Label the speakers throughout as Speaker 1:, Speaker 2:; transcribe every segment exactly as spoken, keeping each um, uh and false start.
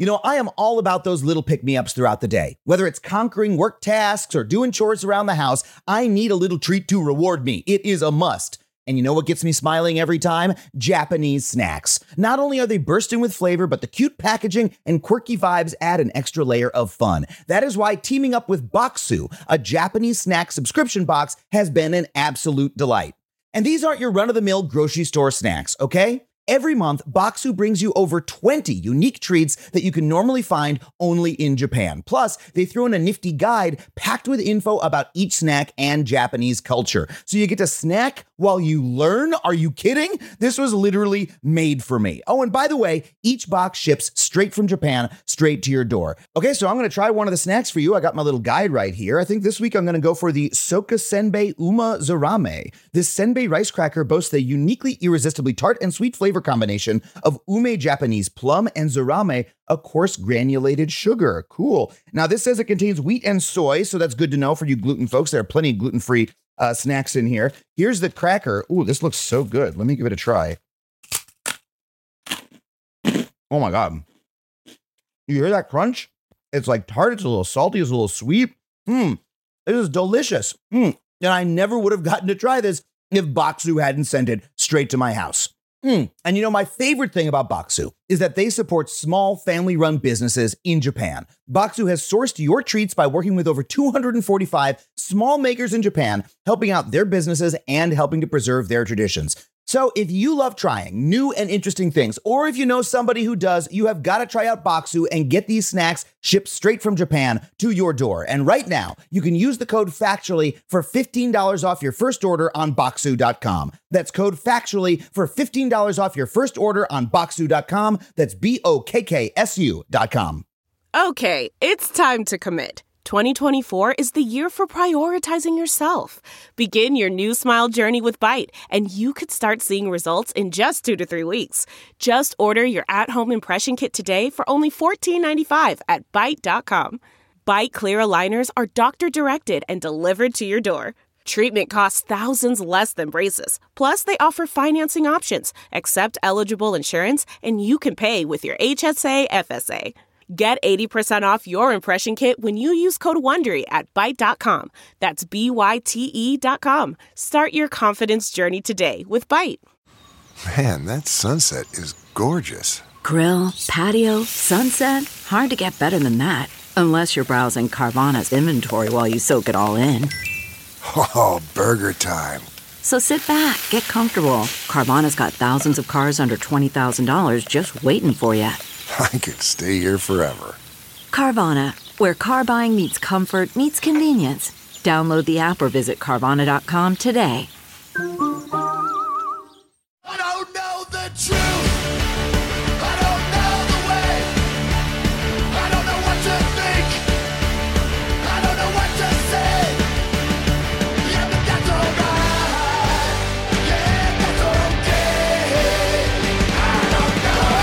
Speaker 1: You know, I am all about those little pick-me-ups throughout the day. Whether it's conquering work tasks or doing chores around the house, I need a little treat to reward me. It is a must. And you know what gets me smiling every time? Japanese snacks. Not only are they bursting with flavor, but the cute packaging and quirky vibes add an extra layer of fun. That is why teaming up with Bokksu, a Japanese snack subscription box, has been an absolute delight. And these aren't your run-of-the-mill grocery store snacks, okay? Every month, Bokksu brings you over twenty unique treats that you can normally find only in Japan. Plus, they throw in a nifty guide packed with info about each snack and Japanese culture. So you get to snack while you learn? Are you kidding? This was literally made for me. Oh, and by the way, each box ships straight from Japan, straight to your door. Okay, so I'm going to try one of the snacks for you. I got my little guide right here. I think this week I'm going to go for the Soka Senbei Uma Zarame. This senbei rice cracker boasts a uniquely irresistibly tart and sweet flavor combination of ume Japanese plum and zarame, a coarse granulated sugar. Cool. Now, this says it contains wheat and soy, so that's good to know for you gluten folks. There are plenty of gluten-free uh, snacks in here. Here's the cracker. Ooh, this looks so good. Let me give it a try. Oh my God. You hear that crunch? It's like tart. It's a little salty. It's a little sweet. Mmm. It is delicious. Mmm. And I never would have gotten to try this if Bokksu hadn't sent it straight to my house. Mm. And you know, my favorite thing about Bokksu is that they support small family-run businesses in Japan. Bokksu has sourced your treats by working with over two hundred forty-five small makers in Japan, helping out their businesses and helping to preserve their traditions. So if you love trying new and interesting things, or if you know somebody who does, you have got to try out Bokksu and get these snacks shipped straight from Japan to your door. And right now, you can use the code FACTUALLY for fifteen dollars off your first order on Bokksu dot com. That's code FACTUALLY for fifteen dollars off your first order on Bokksu dot com. That's B O K K S U dot com.
Speaker 2: Okay, it's time to commit. twenty twenty-four is the year for prioritizing yourself. Begin your new smile journey with Byte, and you could start seeing results in just two to three weeks. Just order your at-home impression kit today for only fourteen ninety-five at Byte dot com. Byte clear aligners are doctor-directed and delivered to your door. Treatment costs thousands less than braces. Plus, they offer financing options, accept eligible insurance, and you can pay with your H S A F S A. Get eighty percent off your impression kit when you use code WONDERY at Byte dot com. That's B Y T E dot com. Start your confidence journey today with Byte.
Speaker 3: Man, that sunset is gorgeous.
Speaker 4: Grill, patio, sunset. Hard to get better than that. Unless you're browsing Carvana's inventory while you soak it all in.
Speaker 3: Oh, burger time.
Speaker 4: So sit back, get comfortable. Carvana's got thousands of cars under twenty thousand dollars just waiting for you.
Speaker 3: I could stay here forever.
Speaker 4: Carvana, where car buying meets comfort, meets convenience. Download the app or visit Carvana dot com today.
Speaker 5: I don't know the truth. I don't know the way. I don't know what to think. I don't know what to say. Yeah, but that's alright. Yeah, that's okay. I don't know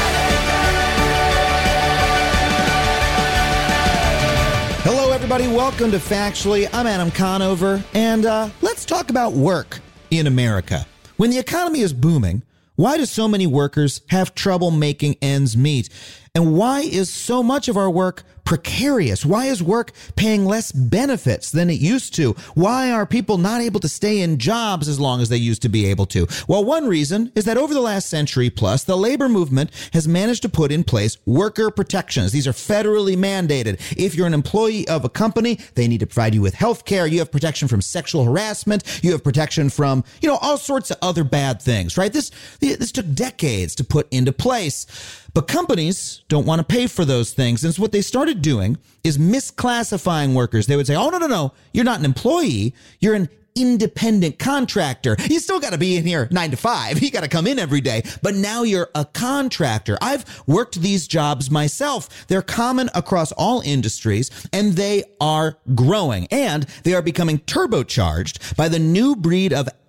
Speaker 5: anything.
Speaker 1: Hello, everybody. Welcome to Factually. I'm Adam Conover, and uh, let's talk about work in America. When the economy is booming, why do so many workers have trouble making ends meet? And why is so much of our work precarious? Why is work paying less benefits than it used to? Why are people not able to stay in jobs as long as they used to be able to? Well, one reason is that over the last century plus, the labor movement has managed to put in place worker protections. These are federally mandated. If you're an employee of a company, they need to provide you with health care. You have protection from sexual harassment. You have protection from, you know, all sorts of other bad things, right? This, this took decades to put into place. But companies don't want to pay for those things. And so what they started doing is misclassifying workers. They would say, oh, no, no, no, you're not an employee. You're an independent contractor. You still got to be in here nine to five. You got to come in every day. But now you're a contractor. I've worked these jobs myself. They're common across all industries, and they are growing. And they are becoming turbocharged by the new breed of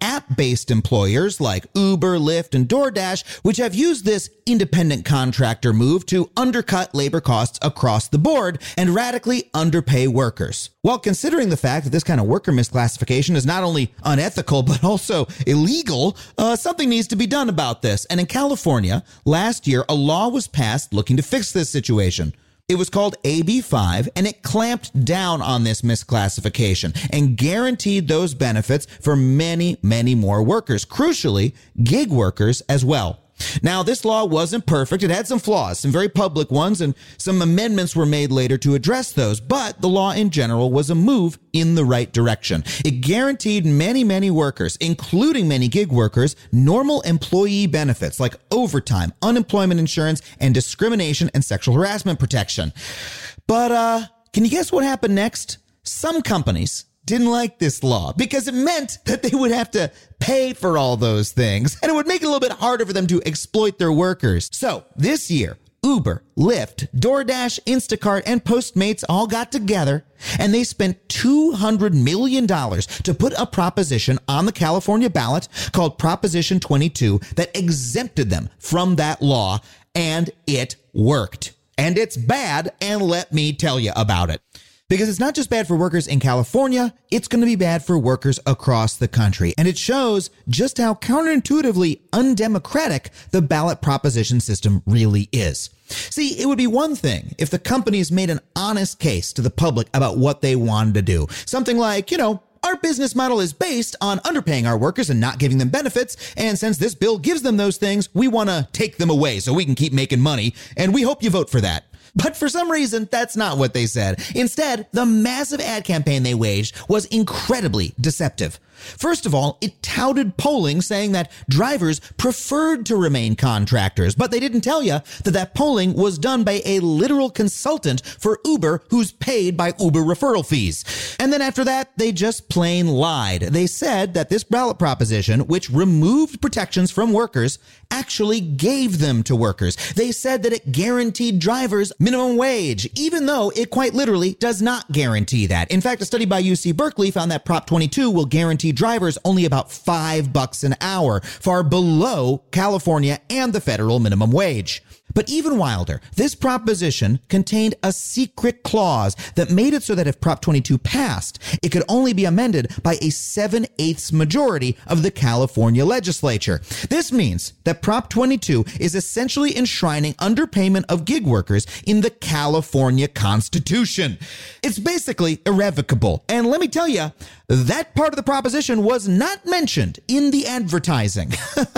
Speaker 6: app-based employers like Uber, Lyft, and DoorDash, which have used this independent contractor move to undercut labor costs across the board and radically underpay workers. While considering the fact that this kind of worker misclassification is not only unethical but also illegal, uh, something needs to be done about this. And in California, last year, a law was passed looking to fix this situation. It was called A B five, and it clamped down on this misclassification and guaranteed those benefits for many, many more workers, crucially, gig workers as well. Now, this law wasn't perfect. It had some flaws, some very public ones, and some amendments were made later to address those. But the law in general was a move in the right direction. It guaranteed many, many workers, including many gig workers, normal employee benefits like overtime, unemployment insurance, and discrimination and sexual harassment protection. But uh, can you guess what happened next? Some companies didn't like this law because it meant that they would have to pay for all those things, and it would make it a little bit harder for them to exploit their workers. So this year, Uber, Lyft, DoorDash, Instacart, and Postmates all got together, and they spent two hundred million dollars to put a proposition on the California ballot called Proposition twenty-two that exempted them from that law, and it worked. And it's bad, and let me tell you about it. Because it's not just bad for workers in California, it's going to be bad for workers across the country. And it shows just how counterintuitively undemocratic the ballot proposition system really is. See, it would be one thing if the companies made an honest case to the public about what they wanted to do. Something like, you know, our business model is based on underpaying our workers and not giving them benefits. And since this bill gives them those things, we want to take them away so we can keep making money. And we hope you vote for that. But for some reason, that's not what they said. Instead, the massive ad campaign they waged was incredibly deceptive. First of all, it touted polling saying that drivers preferred to remain contractors, but they didn't tell you that that polling was done by a literal consultant for Uber who's paid by Uber referral fees. And then after that, they just plain lied. They said that this ballot proposition, which removed protections from workers, actually gave them to workers. They said that it guaranteed drivers minimum wage, even though it quite literally does not guarantee that. In fact, a study by U C Berkeley found that Prop twenty-two will guarantee drivers only about five bucks an hour, far below California and the federal minimum wage. But even wilder, this proposition contained a secret clause that made it so that if Prop twenty-two passed, it could only be amended by a seven-eighths majority of the California legislature. This means that Prop twenty-two is essentially enshrining underpayment of gig workers in the California Constitution. It's basically irrevocable. And let me tell you, that part of the proposition was not mentioned in the advertising.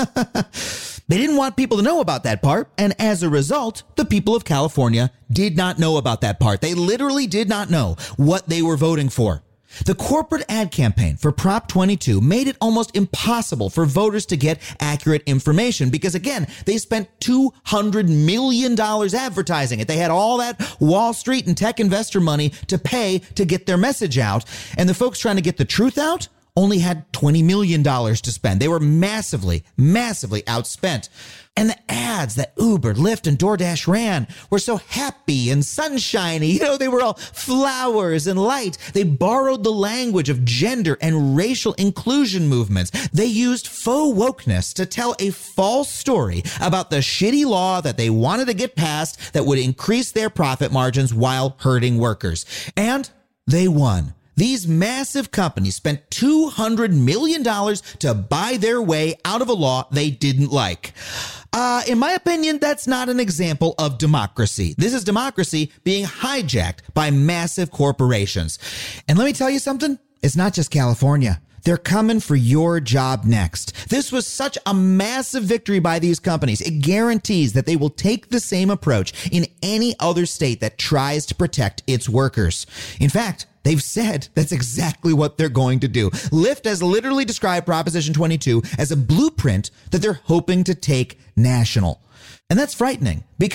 Speaker 6: They didn't want people to know about that part, and as a result, the people of California did not know about that part. They literally did not know what they were voting for. The corporate ad campaign for Prop twenty-two made it almost impossible for voters to get accurate information because, again, they spent two hundred million dollars advertising it. They had all that Wall Street and tech investor money to pay to get their message out, and the folks trying to get the truth out only had twenty million dollars to spend. They were massively, massively outspent. And the ads that Uber, Lyft, and DoorDash ran were so happy and sunshiny. You know, they were all flowers and light. They borrowed the language of gender and racial inclusion movements. They used faux wokeness to tell a false story about the shitty law that they wanted to get passed that would increase their profit margins while hurting workers. And they won. These massive companies spent two hundred million dollars to buy their way out of a law they didn't like. Uh, in my opinion, that's not an example of democracy. This is democracy being hijacked by massive corporations. And let me tell you something, it's not just California. They're coming for your job next. This was such a massive victory by these companies. It guarantees that they will take the same approach in any other state that tries to protect its workers. In fact, they've said that's exactly what they're going to do. Lyft has literally described Proposition twenty-two as a blueprint that they're hoping to take national. And that's frightening because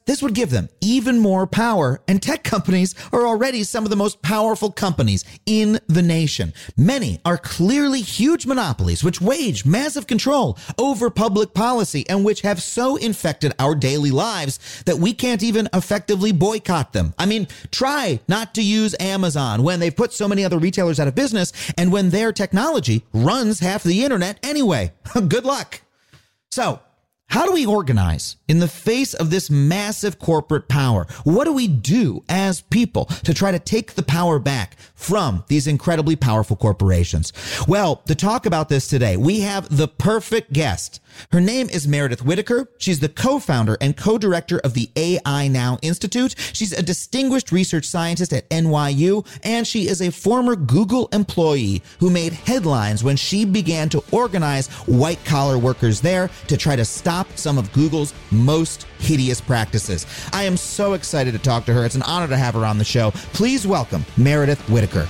Speaker 6: this would give them even more power, and tech companies are already some of the most powerful companies in the nation. Many are clearly huge monopolies which wage massive control over public policy and which have so infected our daily lives that we can't even effectively boycott them. I mean, try not to use Amazon when they've put so many other retailers out of business and when their technology runs half the internet anyway. Good luck. So, how do we organize in the face of this massive corporate power? What do we do as people to try to take the power back from these incredibly powerful corporations? Well, to talk about this today, we have the perfect guest. Her name is Meredith Whittaker. She's the co-founder and co-director of the A I Now Institute. She's a distinguished research scientist at N Y U, and she is a former Google employee who made headlines when she began to organize white-collar workers there to try to stop some of Google's most hideous practices. I am so excited to talk to her. It's an honor to have her on the show. Please welcome Meredith Whittaker.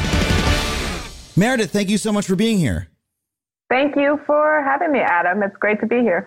Speaker 6: Meredith, thank you so much for being here.
Speaker 7: Thank you for having me, Adam. It's great to be here.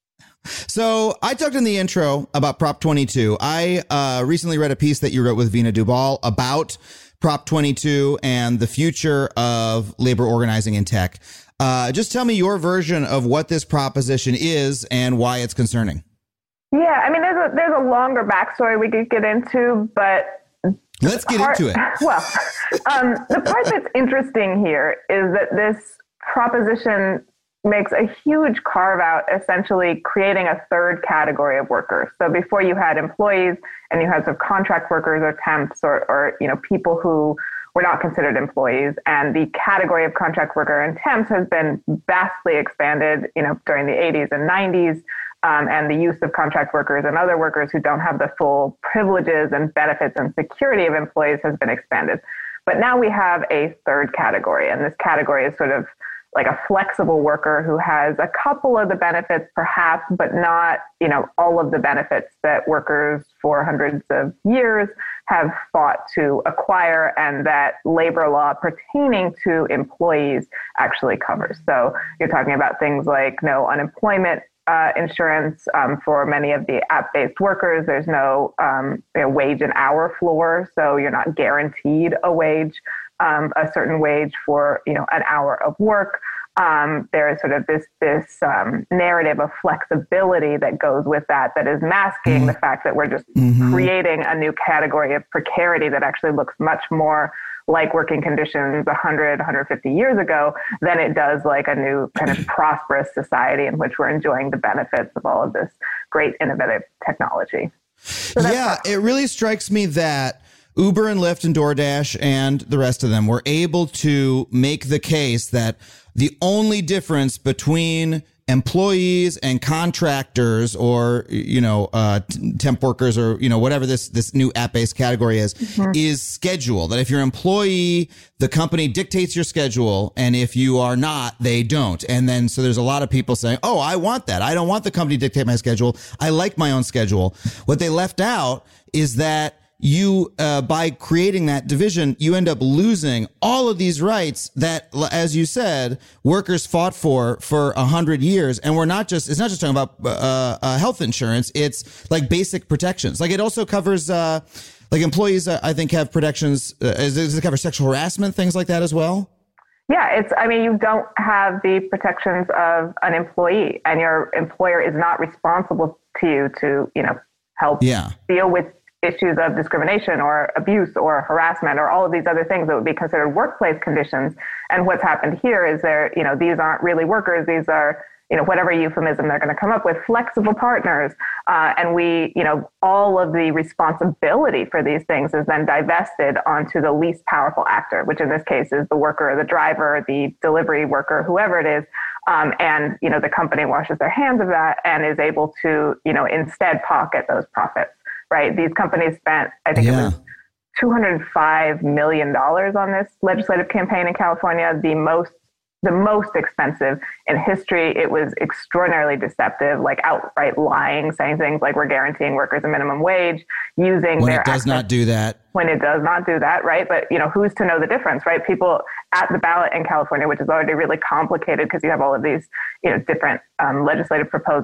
Speaker 6: So I talked in the intro about Prop twenty-two. I uh, recently read a piece that you wrote with Veena Dubal about Prop twenty-two and the future of labor organizing in tech. Uh, just tell me your version of what this proposition is and why it's concerning.
Speaker 7: Yeah, I mean, there's a, there's a longer backstory we could get into, but
Speaker 6: let's get
Speaker 7: part,
Speaker 6: into it.
Speaker 7: Well, um, the part that's interesting here is that this proposition makes a huge carve out, essentially creating a third category of workers. So before you had employees and you had sort of contract workers or temps or, or, you know, people who were not considered employees. And the category of contract worker and temps has been vastly expanded, you know, during the eighties and nineties. Um, and the use of contract workers and other workers who don't have the full privileges and benefits and security of employees has been expanded. But now we have a third category, and this category is sort of like a flexible worker who has a couple of the benefits perhaps, but not, you know, all of the benefits that workers for hundreds of years have fought to acquire and that labor law pertaining to employees actually covers. So you're talking about things like no unemployment uh, insurance um, for many of the app-based workers. There's no um, you know, wage and hour floor, so you're not guaranteed a wage. Um, a certain wage for, you know, an hour of work. Um, there is sort of this this um, narrative of flexibility that goes with that, that is masking mm-hmm. the fact that we're just mm-hmm. creating a new category of precarity that actually looks much more like working conditions one hundred, one hundred fifty years ago than it does like a new kind of prosperous society in which we're enjoying the benefits of all of this great innovative technology. So
Speaker 6: yeah, it really strikes me that Uber and Lyft and DoorDash and the rest of them were able to make the case that the only difference between employees and contractors or, you know, uh, temp workers or, you know, whatever this, this new app-based category is, mm-hmm. is schedule. That if you're an employee, the company dictates your schedule. And if you are not, they don't. And then so there's a lot of people saying, oh, I want that. I don't want the company to dictate my schedule. I like my own schedule. What they left out is that you, uh, by creating that division, you end up losing all of these rights that, as you said, workers fought for for a hundred years. And we're not just, it's not just talking about uh, uh, health insurance. It's like basic protections. Like it also covers, uh, like employees, uh, I think, have protections. Uh, does it cover sexual harassment, things like that as well?
Speaker 7: Yeah, it's, I mean, you don't have the protections of an employee, and your employer is not responsible to you to, you know, help yeah. deal with issues of discrimination or abuse or harassment or all of these other things that would be considered workplace conditions. And what's happened here is there, you know, these aren't really workers. These are, you know, whatever euphemism they're going to come up with, flexible partners. Uh, and we, you know, all of the responsibility for these things is then divested onto the least powerful actor, which in this case is the worker, the driver, the delivery worker, whoever it is. Um, and, you know, the company washes their hands of that and is able to, you know, instead pocket those profits. Right. These companies spent, I think yeah. it was two hundred five million dollars on this legislative campaign in California, the most the most expensive in history. It was extraordinarily deceptive, like outright lying, saying things like we're guaranteeing workers a minimum wage, using
Speaker 6: when
Speaker 7: their
Speaker 6: it does
Speaker 7: access,
Speaker 6: not do that.
Speaker 7: When it does not do that, right? But, you know, who's to know the difference, right? People at the ballot in California, which is already really complicated because you have all of these, you know, different um, legislative proposers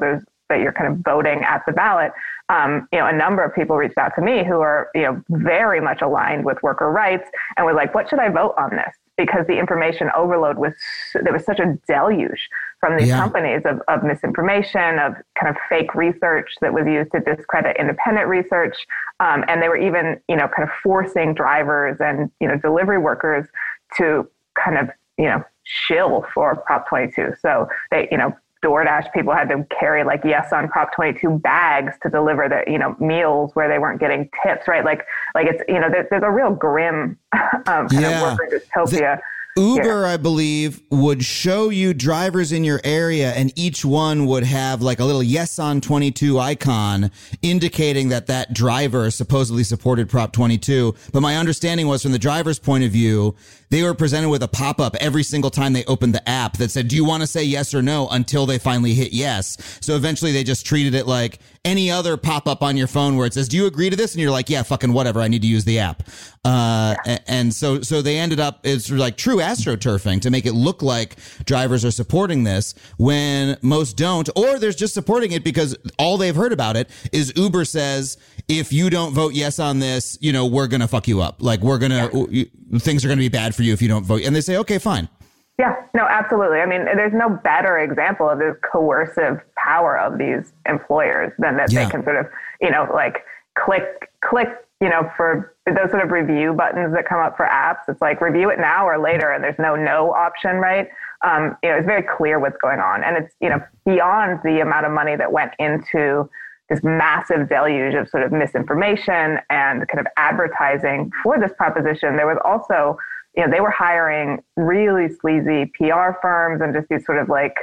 Speaker 7: that you're kind of voting at the ballot, um, you know, a number of people reached out to me who are, you know, very much aligned with worker rights and were like, what should I vote on this? Because the information overload was, there was such a deluge from these
Speaker 6: Yeah.
Speaker 7: companies of, of misinformation, of kind of fake research that was used to discredit independent research. Um, and they were even, you know, kind of forcing drivers and, you know, delivery workers to kind of, you know, shill for Prop twenty-two. So they, you know, DoorDash people had to carry like yes on Prop twenty-two bags to deliver the, you know, meals where they weren't getting tips, right? Like, like it's, you know, there, there's a real grim um, kind
Speaker 6: Yeah.
Speaker 7: of worker dystopia.
Speaker 6: The Uber,
Speaker 7: here.
Speaker 6: I believe, would show you drivers in your area, and each one would have like a little yes on twenty-two icon indicating that that driver supposedly supported Prop twenty-two. But my understanding was, from the driver's point of view, they were presented with a pop-up every single time they opened the app that said, do you want to say yes or no, until they finally hit yes. So eventually they just treated it like any other pop-up on your phone where it says, do you agree to this? And you're like, yeah, fucking whatever. I need to use the app. Uh, yeah. And so, so they ended up, it's like true astroturfing to make it look like drivers are supporting this when most don't, or there's just supporting it because all they've heard about it is Uber says, if you don't vote yes on this, you know, we're going to fuck you up. Like we're going to, yeah. things are going to be bad for you if you don't vote. And they say, okay, fine.
Speaker 7: Yeah, no, absolutely. I mean, there's no better example of the coercive power of these employers than that
Speaker 6: Yeah.
Speaker 7: they can sort of, you know, like click, click, you know, for those sort of review buttons that come up for apps. It's like review it now or later, and there's no no option, right? Um, you know, it's very clear what's going on. And it's, you know, beyond the amount of money that went into this massive deluge of sort of misinformation and kind of advertising for this proposition. There was also, you know, they were hiring really sleazy P R firms and just these sort of like,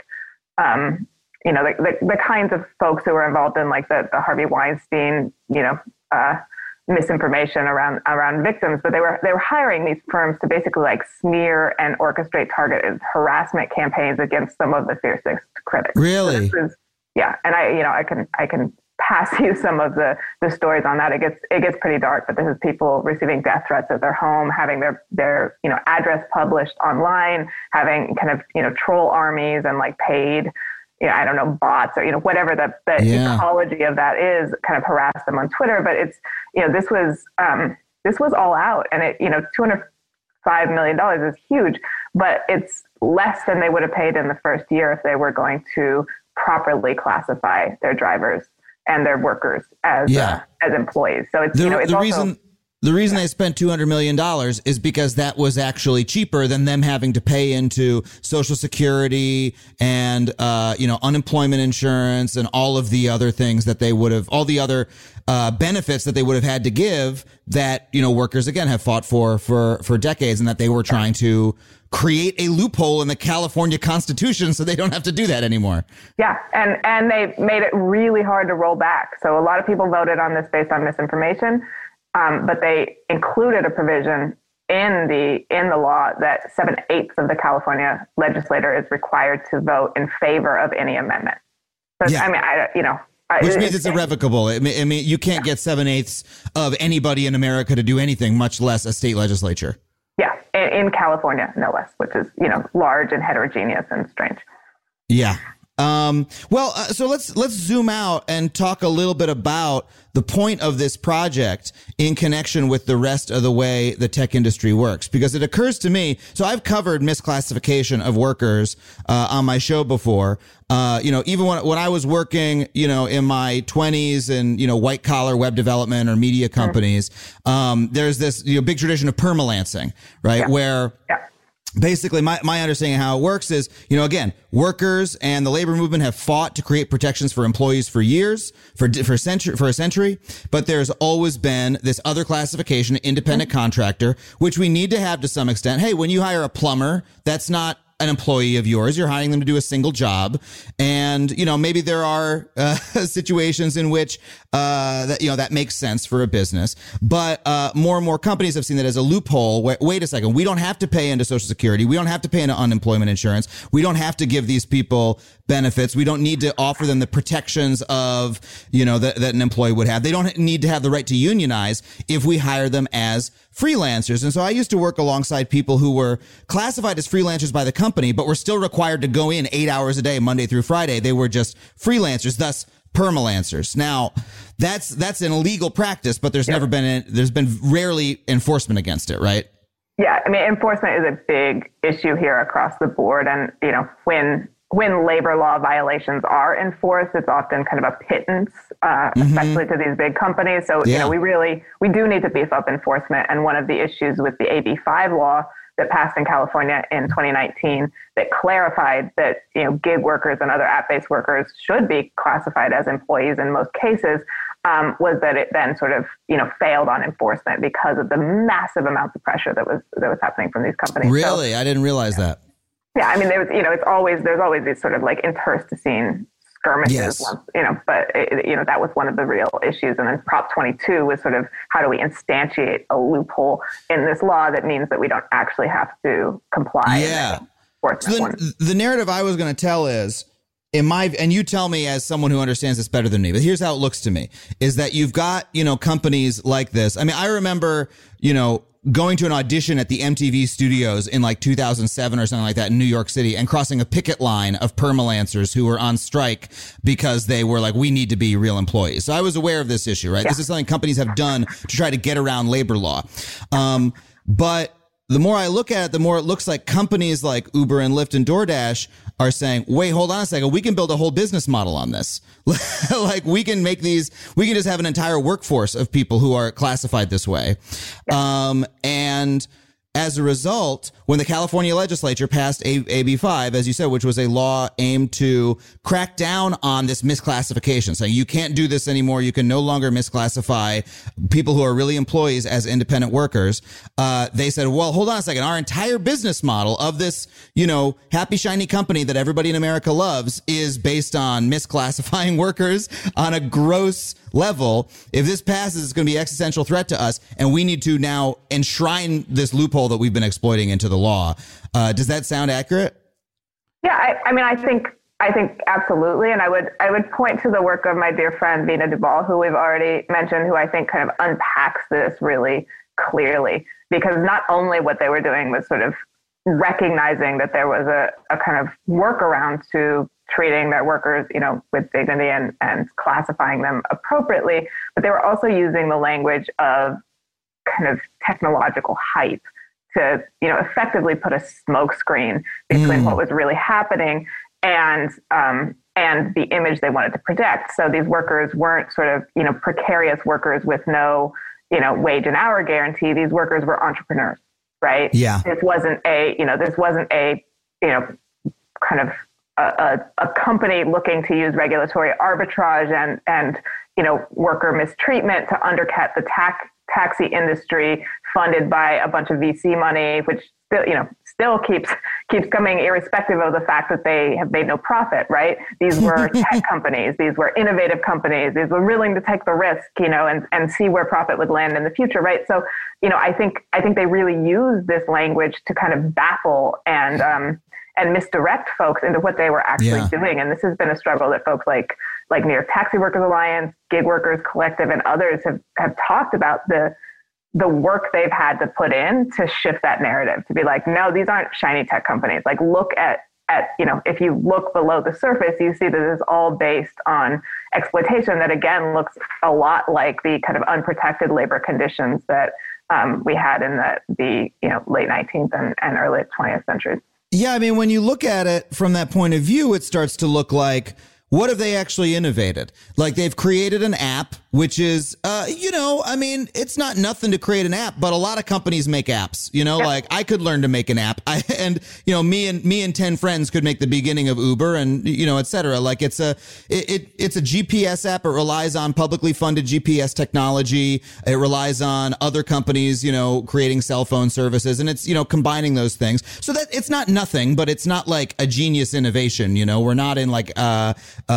Speaker 7: um, you know, the, the, the kinds of folks who were involved in like the, the Harvey Weinstein, you know, uh, misinformation around around victims. But they were they were hiring these firms to basically like smear and orchestrate targeted harassment campaigns against some of the fiercest critics.
Speaker 6: Really?
Speaker 7: So this is, yeah, and I, you know, I can I can. pass you some of the, the stories on that. It gets it gets pretty dark, but this is people receiving death threats at their home, having their their you know address published online, having kind of you know troll armies and like paid, you know, I don't know, bots or you know whatever the, the
Speaker 6: Yeah.
Speaker 7: ecology of that is, kind of harass them on Twitter. But it's you know this was um, this was all out, and it you know two hundred five million dollars is huge, but it's less than they would have paid in the first year if they were going to properly classify their drivers and their workers as
Speaker 6: Yeah.
Speaker 7: uh, as employees. So it's
Speaker 6: The,
Speaker 7: you know it's
Speaker 6: the
Speaker 7: also,
Speaker 6: reason the reason they spent two hundred million dollars is because that was actually cheaper than them having to pay into Social Security and uh, you know unemployment insurance and all of the other things that they would have, all the other uh, benefits that they would have had to give that you know workers again have fought for for for decades, and that they were trying to create a loophole in the California Constitution so they don't have to do that anymore.
Speaker 7: yeah, and and they made it really hard to roll back. So a lot of people voted on this based on misinformation, um, but they included a provision in the in the law that seven eighths of the California legislature is required to vote in favor of any amendment. So
Speaker 6: Yeah.
Speaker 7: I mean, I you know.
Speaker 6: Which means it's irrevocable. I mean, I mean you can't get seven eighths of anybody in America to do anything, much less a state legislature.
Speaker 7: Yeah, in, in California, no less, which is, you know, large and heterogeneous and strange.
Speaker 6: Yeah. Um, well, uh, so let's let's zoom out and talk a little bit about the point of this project in connection with the rest of the way the tech industry works, because it occurs to me. So I've covered misclassification of workers uh, on my show before. Uh, you know, even when when I was working, you know, in my twenties in, you know, white collar web development or media companies, um, there's this you know big tradition of permalancing, right?
Speaker 7: Yeah.
Speaker 6: Where
Speaker 7: Yeah.
Speaker 6: basically, my, my understanding of how it works is, you know, again, workers and the labor movement have fought to create protections for employees for years, for for century, for a century. But there's always been this other classification, independent contractor, which we need to have to some extent. Hey, when you hire a plumber, that's not an employee of yours. You're hiring them to do a single job. And, you know, maybe there are uh, situations in which uh, that, you know, that makes sense for a business. But uh, more and more companies have seen that as a loophole. Wait, wait a second. We don't have to pay into Social Security. We don't have to pay into unemployment insurance. We don't have to give these people benefits. We don't need to offer them the protections of, you know, that, that an employee would have. They don't need to have the right to unionize if we hire them as freelancers. And so I used to work alongside people who were classified as freelancers by the company, company, but were still required to go in eight hours a day, Monday through Friday. They were just freelancers, thus permalancers. Now, that's that's an illegal practice, but there's yeah. never been a, there's been rarely enforcement against it, right?
Speaker 7: Yeah, I mean, enforcement is a big issue here across the board, and you know, when when labor law violations are enforced, it's often kind of a pittance, uh, mm-hmm. especially to these big companies. So, yeah. you know, we really, we do need to beef up enforcement. And one of the issues with the A B five law that passed in California in twenty nineteen that clarified that, you know, gig workers and other app-based workers should be classified as employees in most cases, um, was that it then sort of, you know, failed on enforcement because of the massive amounts of pressure that was, that was happening from these companies.
Speaker 6: Really?
Speaker 7: So,
Speaker 6: I didn't realize
Speaker 7: yeah.
Speaker 6: that.
Speaker 7: Yeah, I mean, there was, you know, it's always, there's always these sort of like internecine skirmishes,
Speaker 6: yes.
Speaker 7: you know, but, it, you know, that was one of the real issues. And then Prop twenty-two was sort of, how do we instantiate a loophole in this law that means that we don't actually have to comply?
Speaker 6: Yeah. So the, the narrative I was going to tell is, in my, and you tell me as someone who understands this better than me, but here's how it looks to me, is that you've got, you know, companies like this. I mean, I remember, you know, going to an audition at the M T V studios in like two thousand seven or something like that in New York City and crossing a picket line of permalancers who were on strike because they were like, we need to be real employees. So I was aware of this issue, right? Yeah. This is something companies have done to try to get around labor law. Um, but the more I look at it, the more it looks like companies like Uber and Lyft and DoorDash are saying, wait, hold on a second. We can build a whole business model on this. Like we can make these, we can just have an entire workforce of people who are classified this way. Yeah. Um, and as a result, when the California legislature passed A B five, as you said, which was a law aimed to crack down on this misclassification, saying you can't do this anymore. You can no longer misclassify people who are really employees as independent workers. Uh, they said, well, hold on a second. Our entire business model of this, you know, happy, shiny company that everybody in America loves is based on misclassifying workers on a gross level. If this passes, it's going to be an existential threat to us. And we need to now enshrine this loophole that we've been exploiting into the law. Uh, does that sound accurate?
Speaker 7: Yeah, I, I mean, I think I think absolutely, and I would I would point to the work of my dear friend Veena Dubal, who we've already mentioned, who I think kind of unpacks this really clearly, because not only what they were doing was sort of recognizing that there was a, a kind of workaround to treating their workers, you know, with dignity and, and classifying them appropriately, but they were also using the language of kind of technological hype to, you know, effectively put a smokescreen between mm. what was really happening and um, and the image they wanted to project. So these workers weren't sort of, you know, precarious workers with no, you know, wage and hour guarantee. These workers were entrepreneurs, right?
Speaker 6: Yeah.
Speaker 7: This wasn't a, you know, this wasn't a, you know, kind of a, a, a company looking to use regulatory arbitrage and and you know, worker mistreatment to undercut the tax taxi industry funded by a bunch of V C money, which still, you know, still keeps keeps coming irrespective of the fact that they have made no profit, right? These were tech companies, these were innovative companies, these were willing to take the risk, you know, and, and see where profit would land in the future, right? So, you know, I think I think they really use this language to kind of baffle and um, and misdirect folks into what they were actually yeah. doing. And this has been a struggle that folks like like New York Taxi Workers Alliance, Gig Workers Collective, and others have, have talked about the the work they've had to put in to shift that narrative, to be like, no, these aren't shiny tech companies. Like, look at, at you know, if you look below the surface, you see that it's all based on exploitation that, again, looks a lot like the kind of unprotected labor conditions that um, we had in the, the you know, late nineteenth and, and early twentieth centuries.
Speaker 6: Yeah, I mean, when you look at it from that point of view, it starts to look like, what have they actually innovated? Like, they've created an app, which is, uh, you know, I mean, it's not nothing to create an app, but a lot of companies make apps, you know, yeah. like I could learn to make an app. I, and, you know, me and me and ten friends could make the beginning of Uber and, you know, et cetera. Like it's a, it, it it's a G P S app. It relies on publicly funded G P S technology. It relies on other companies, you know, creating cell phone services, and it's, you know, combining those things. So that it's not nothing, but it's not like a genius innovation. You know, we're not in like, uh,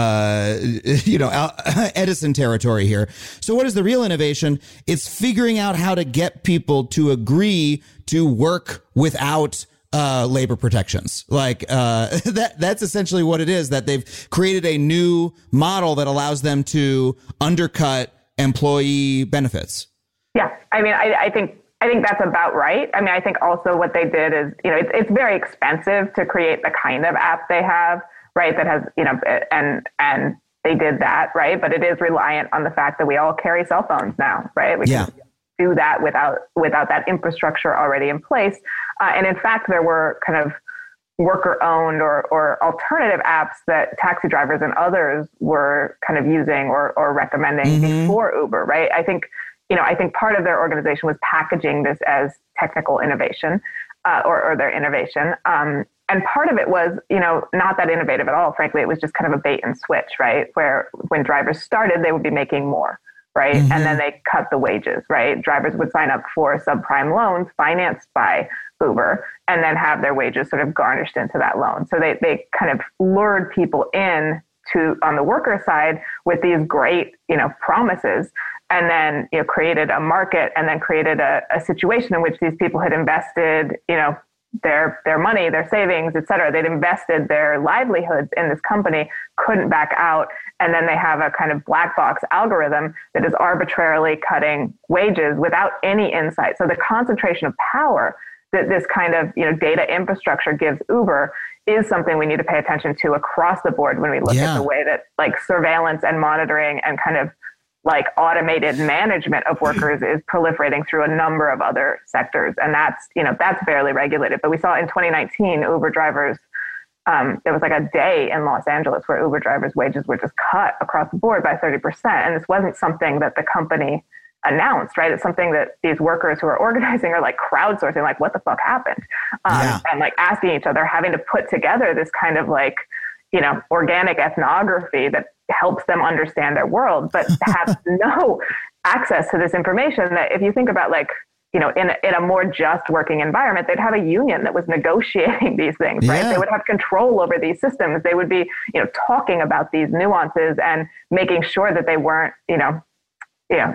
Speaker 6: uh, you know, Edison territory here. So what is the real innovation? It's figuring out how to get people to agree to work without uh, labor protections. Like uh, that, that's essentially what it is, that they've created a new model that allows them to undercut employee benefits.
Speaker 7: Yeah. I mean, I, I think I think that's about right. I mean, I think also what they did is, you know, it's, it's very expensive to create the kind of app they have, right? That has, you know, and, and they did that, right? But it is reliant on the fact that we all carry cell phones now, right? We
Speaker 6: yeah.
Speaker 7: can do that without, without that infrastructure already in place. Uh, and in fact, there were kind of worker owned or, or alternative apps that taxi drivers and others were kind of using or, or recommending mm-hmm. before Uber, right? I think, you know, I think part of their organization was packaging this as technical innovation uh, or, or their innovation. Um, and part of it was, you know, not that innovative at all. Frankly, it was just kind of a bait and switch, right? Where when drivers started, they would be making more, right? Mm-hmm. And then they cut the wages, right? Drivers would sign up for subprime loans financed by Uber and then have their wages sort of garnished into that loan. So they, they kind of lured people in to, on the worker side with these great, you know, promises, and then, you know, created a market and then created a, a situation in which these people had invested, you know, their, their money, their savings, et cetera. They'd invested their livelihoods in this company, couldn't back out. And then they have a kind of black box algorithm that is arbitrarily cutting wages without any insight. So the concentration of power that this kind of, you know, data infrastructure gives Uber is something we need to pay attention to across the board when we look yeah. at the way that like surveillance and monitoring and kind of like automated management of workers is proliferating through a number of other sectors. And that's, you know, that's barely regulated. But we saw in twenty nineteen, Uber drivers, um, there was like a day in Los Angeles where Uber drivers' wages were just cut across the board by thirty percent. And this wasn't something that the company announced, right? It's something that these workers who are organizing are like crowdsourcing, like what the fuck happened? Um, yeah. And like asking each other, having to put together this kind of like, you know, organic ethnography that helps them understand their world, but have no access to this information that if you think about like, you know, in a, in a more just working environment, they'd have a union that was negotiating these things, right? Yeah. They would have control over these systems. They would be, you know, talking about these nuances and making sure that they weren't, you know, you know,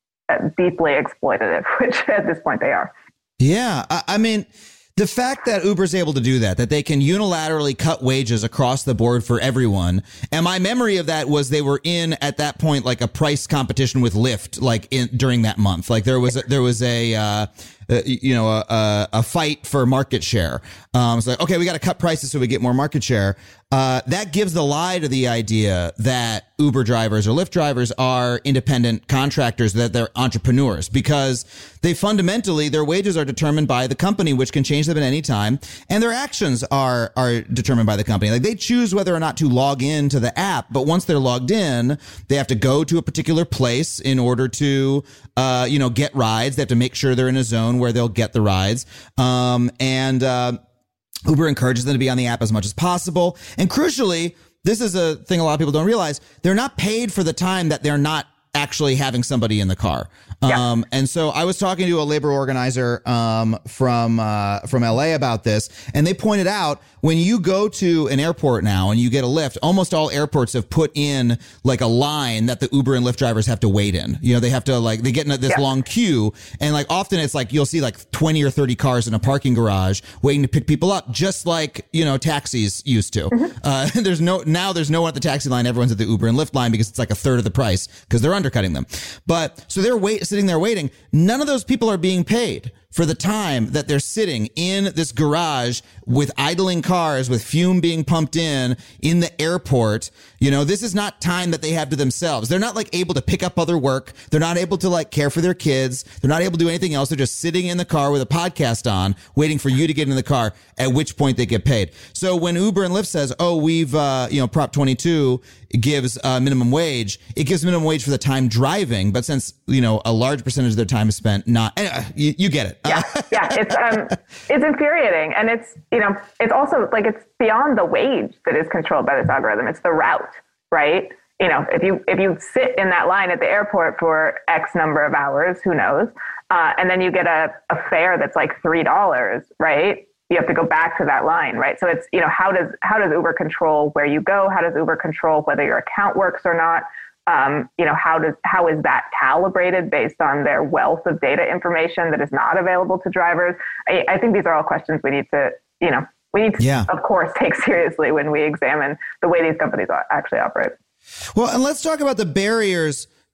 Speaker 7: deeply exploitative, which at this point they are.
Speaker 6: Yeah. I, I mean, the fact that Uber's able to do that, that they can unilaterally cut wages across the board for everyone. And my memory of that was they were in at that point, like a price competition with Lyft, like in during that month, like there was, a, there was a, uh, Uh, you know, a, a, a fight for market share. Um, it's like, okay, we got to cut prices so we get more market share. Uh, that gives the lie to the idea that Uber drivers or Lyft drivers are independent contractors, that they're entrepreneurs, because they fundamentally, their wages are determined by the company, which can change them at any time. And their actions are, are determined by the company. Like they choose whether or not to log in to the app. But once they're logged in, they have to go to a particular place in order to, uh, you know, get rides. They have to make sure they're in a zone where they'll get the rides. Um, and, uh, Uber encourages them to be on the app as much as possible. And crucially, this is a thing a lot of people don't realize. They're not paid for the time that they're not actually having somebody in the car. Yeah. Um, and so I was talking to a labor organizer um, from uh, from L A about this, and they pointed out when you go to an airport now and you get a Lyft, almost all airports have put in like a line that the Uber and Lyft drivers have to wait in. You know, they have to like, they get in this yeah. long queue, and like often it's like you'll see like twenty or thirty cars in a parking garage waiting to pick people up, just like, you know, taxis used to. Mm-hmm. Uh, there's no, now there's no one at the taxi line. Everyone's at the Uber and Lyft line because it's like a third of the price because they're undercutting them. But so they're wait, sitting there waiting. None of those people are being paid for the time that they're sitting in this garage with idling cars, with fume being pumped in, in the airport. You know, this is not time that they have to themselves. They're not like able to pick up other work. They're not able to like care for their kids. They're not able to do anything else. They're just sitting in the car with a podcast on, waiting for you to get in the car, at which point they get paid. So when Uber and Lyft says, oh, we've, uh, you know, Prop twenty-two gives uh, minimum wage, it gives minimum wage for the time driving. But since, you know, a large percentage of their time is spent not, uh, you, you get it.
Speaker 7: Yeah, yeah, it's um, it's infuriating, and it's, you know, it's also like it's beyond the wage that is controlled by this algorithm. It's the route, right? You know, if you if you sit in that line at the airport for X number of hours, who knows, uh, and then you get a, a fare that's like three dollars, right? You have to go back to that line, right? So it's, you know, how does how does Uber control where you go? How does Uber control whether your account works or not? Um, you know, how does how is that calibrated based on their wealth of data information that is not available to drivers? I, I think these are all questions we need to, you know, we need to, yeah. of course, take seriously when we examine the way these companies actually operate.
Speaker 6: Well, and let's talk about the barriers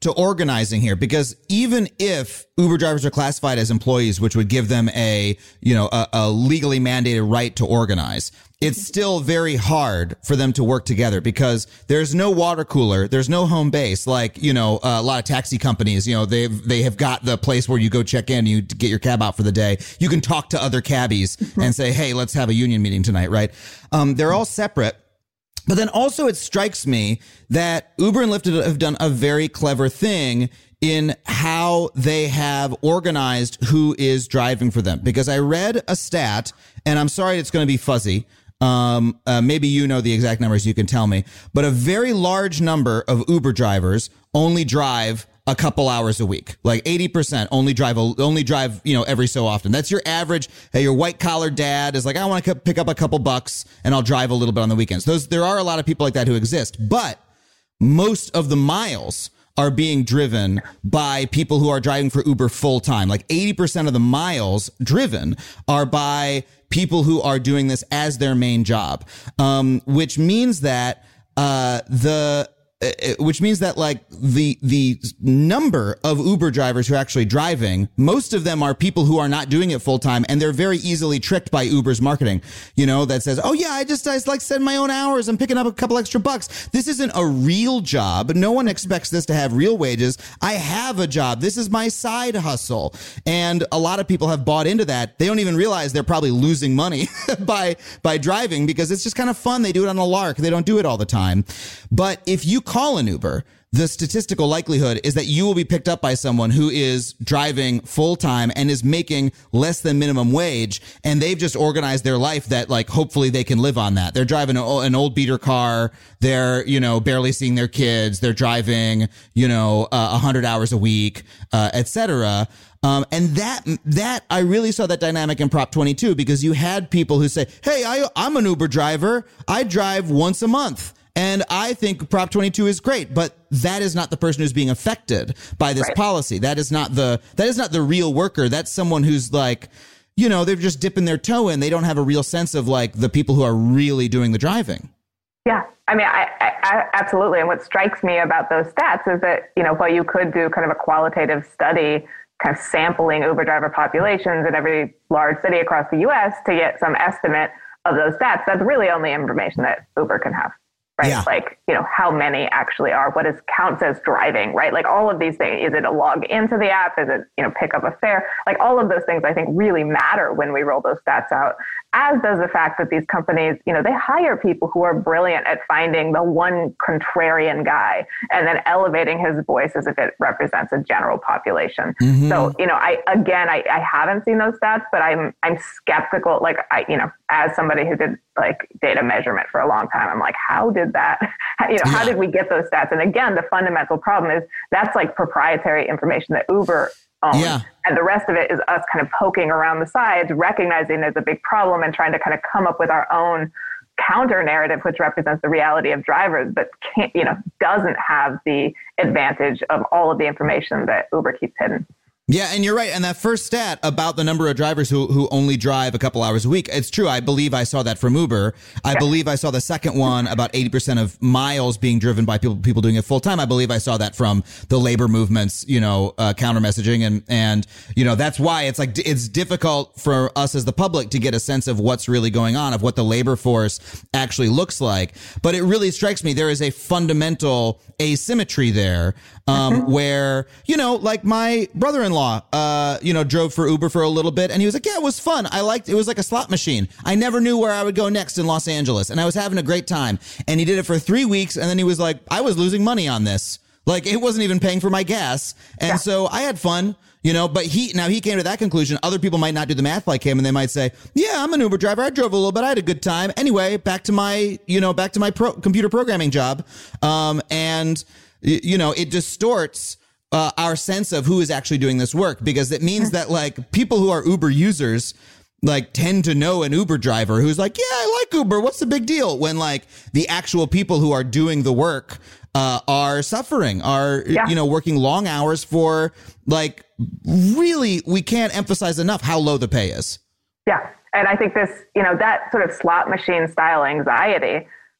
Speaker 6: to organizing here, because even if Uber drivers are classified as employees, which would give them a, you know, a, a legally mandated right to organize, it's still very hard for them to work together because there's no water cooler. There's no home base. Like, you know, a lot of taxi companies, you know, they've, they have got the place where you go check in, you get your cab out for the day. You can talk to other cabbies and say, hey, let's have a union meeting tonight. Right. Um, they're all separate. But then also it strikes me that Uber and Lyft have done a very clever thing in how they have organized who is driving for them. Because I read a stat, and I'm sorry it's going to be fuzzy. Um, uh, maybe you know the exact numbers, you can tell me. But a very large number of Uber drivers only drive a couple hours a week. Like eighty percent only drive, only drive, you know, every so often. That's your average. Hey, your white collar dad is like, I want to pick up a couple bucks and I'll drive a little bit on the weekends. Those, there are a lot of people like that who exist, but most of the miles are being driven by people who are driving for Uber full time. Like eighty percent of the miles driven are by people who are doing this as their main job. Um, which means that, uh, the, which means that like the the number of Uber drivers who are actually driving, most of them are people who are not doing it full time, and they're very easily tricked by Uber's marketing, you know, that says, oh yeah, I just, I just like send my own hours. I'm picking up a couple extra bucks. This isn't a real job. No one expects this to have real wages. I have a job. This is my side hustle. And a lot of people have bought into that. They don't even realize they're probably losing money by, by driving because it's just kind of fun. They do it on a lark. They don't do it all the time. But if you call an Uber, the statistical likelihood is that you will be picked up by someone who is driving full time and is making less than minimum wage. And they've just organized their life that like, hopefully they can live on that. They're driving a, an old beater car. They're, you know, barely seeing their kids. They're driving, you know, a uh, hundred hours a week, uh, et cetera. Um, and that, that I really saw that dynamic in Prop twenty-two because you had people who say, hey, I, I'm an Uber driver. I drive once a month. And I think Prop twenty-two is great, but that is not the person who's being affected by this right. policy. That is not the, that is not the real worker. That's someone who's like, you know, they're just dipping their toe in. They don't have a real sense of like the people who are really doing the driving.
Speaker 7: Yeah. I mean, I, I, I absolutely. And what strikes me about those stats is that, you know, while you could do kind of a qualitative study, kind of sampling Uber driver populations in every large city across the U S to get some estimate of those stats, that's really only information that Uber can have. Right. Yeah. Like, you know, how many actually are, what is counts as driving, right? Like all of these things, is it a log into the app? Is it, you know, pick up a fare? Like all of those things I think really matter when we roll those stats out, as does the fact that these companies, you know, they hire people who are brilliant at finding the one contrarian guy and then elevating his voice as if it represents a general population. Mm-hmm. So, you know, I, again, I, I haven't seen those stats, but I'm, I'm skeptical. Like I, you know, as somebody who did like data measurement for a long time, I'm like, how did that, you know, yeah. how did we get those stats? And again, the fundamental problem is that's like proprietary information that Uber owns. Yeah. And the rest of it is us kind of poking around the sides, recognizing there's a big problem and trying to kind of come up with our own counter narrative, which represents the reality of drivers, but can't, you know, doesn't have the advantage of all of the information that Uber keeps hidden.
Speaker 6: Yeah, and you're right. And that first stat about the number of drivers who, who only drive a couple hours a week, it's true. I believe I saw that from Uber. I yeah. believe I saw the second one about eighty percent of miles being driven by people people doing it full time. I believe I saw that from the labor movement's, you know, uh, counter messaging. And, and, you know, that's why it's like it's difficult for us as the public to get a sense of what's really going on, of what the labor force actually looks like. But it really strikes me there is a fundamental asymmetry there um, mm-hmm. where, you know, like my brother-in-law Law, uh, you know, drove for Uber for a little bit, and he was like, yeah, it was fun. I liked, it was like a slot machine. I never knew where I would go next in Los Angeles, and I was having a great time. And he did it for three weeks, and then he was like, I was losing money on this. Like, it wasn't even paying for my gas. And yeah. so I had fun, you know, but he, now he came to that conclusion. Other people might not do the math like him, and they might say, yeah, I'm an Uber driver. I drove a little bit. I had a good time. Anyway, back to my, you know, back to my pro- computer programming job. Um, and, you know, it distorts Uh, our sense of who is actually doing this work, because it means that like people who are Uber users like tend to know an Uber driver who's like, yeah, I like Uber. What's the big deal? When like the actual people who are doing the work uh, are suffering, are, yeah. you know, working long hours for like really, we can't emphasize enough how low the pay is.
Speaker 7: Yeah. And I think this, you know, that sort of slot machine style anxiety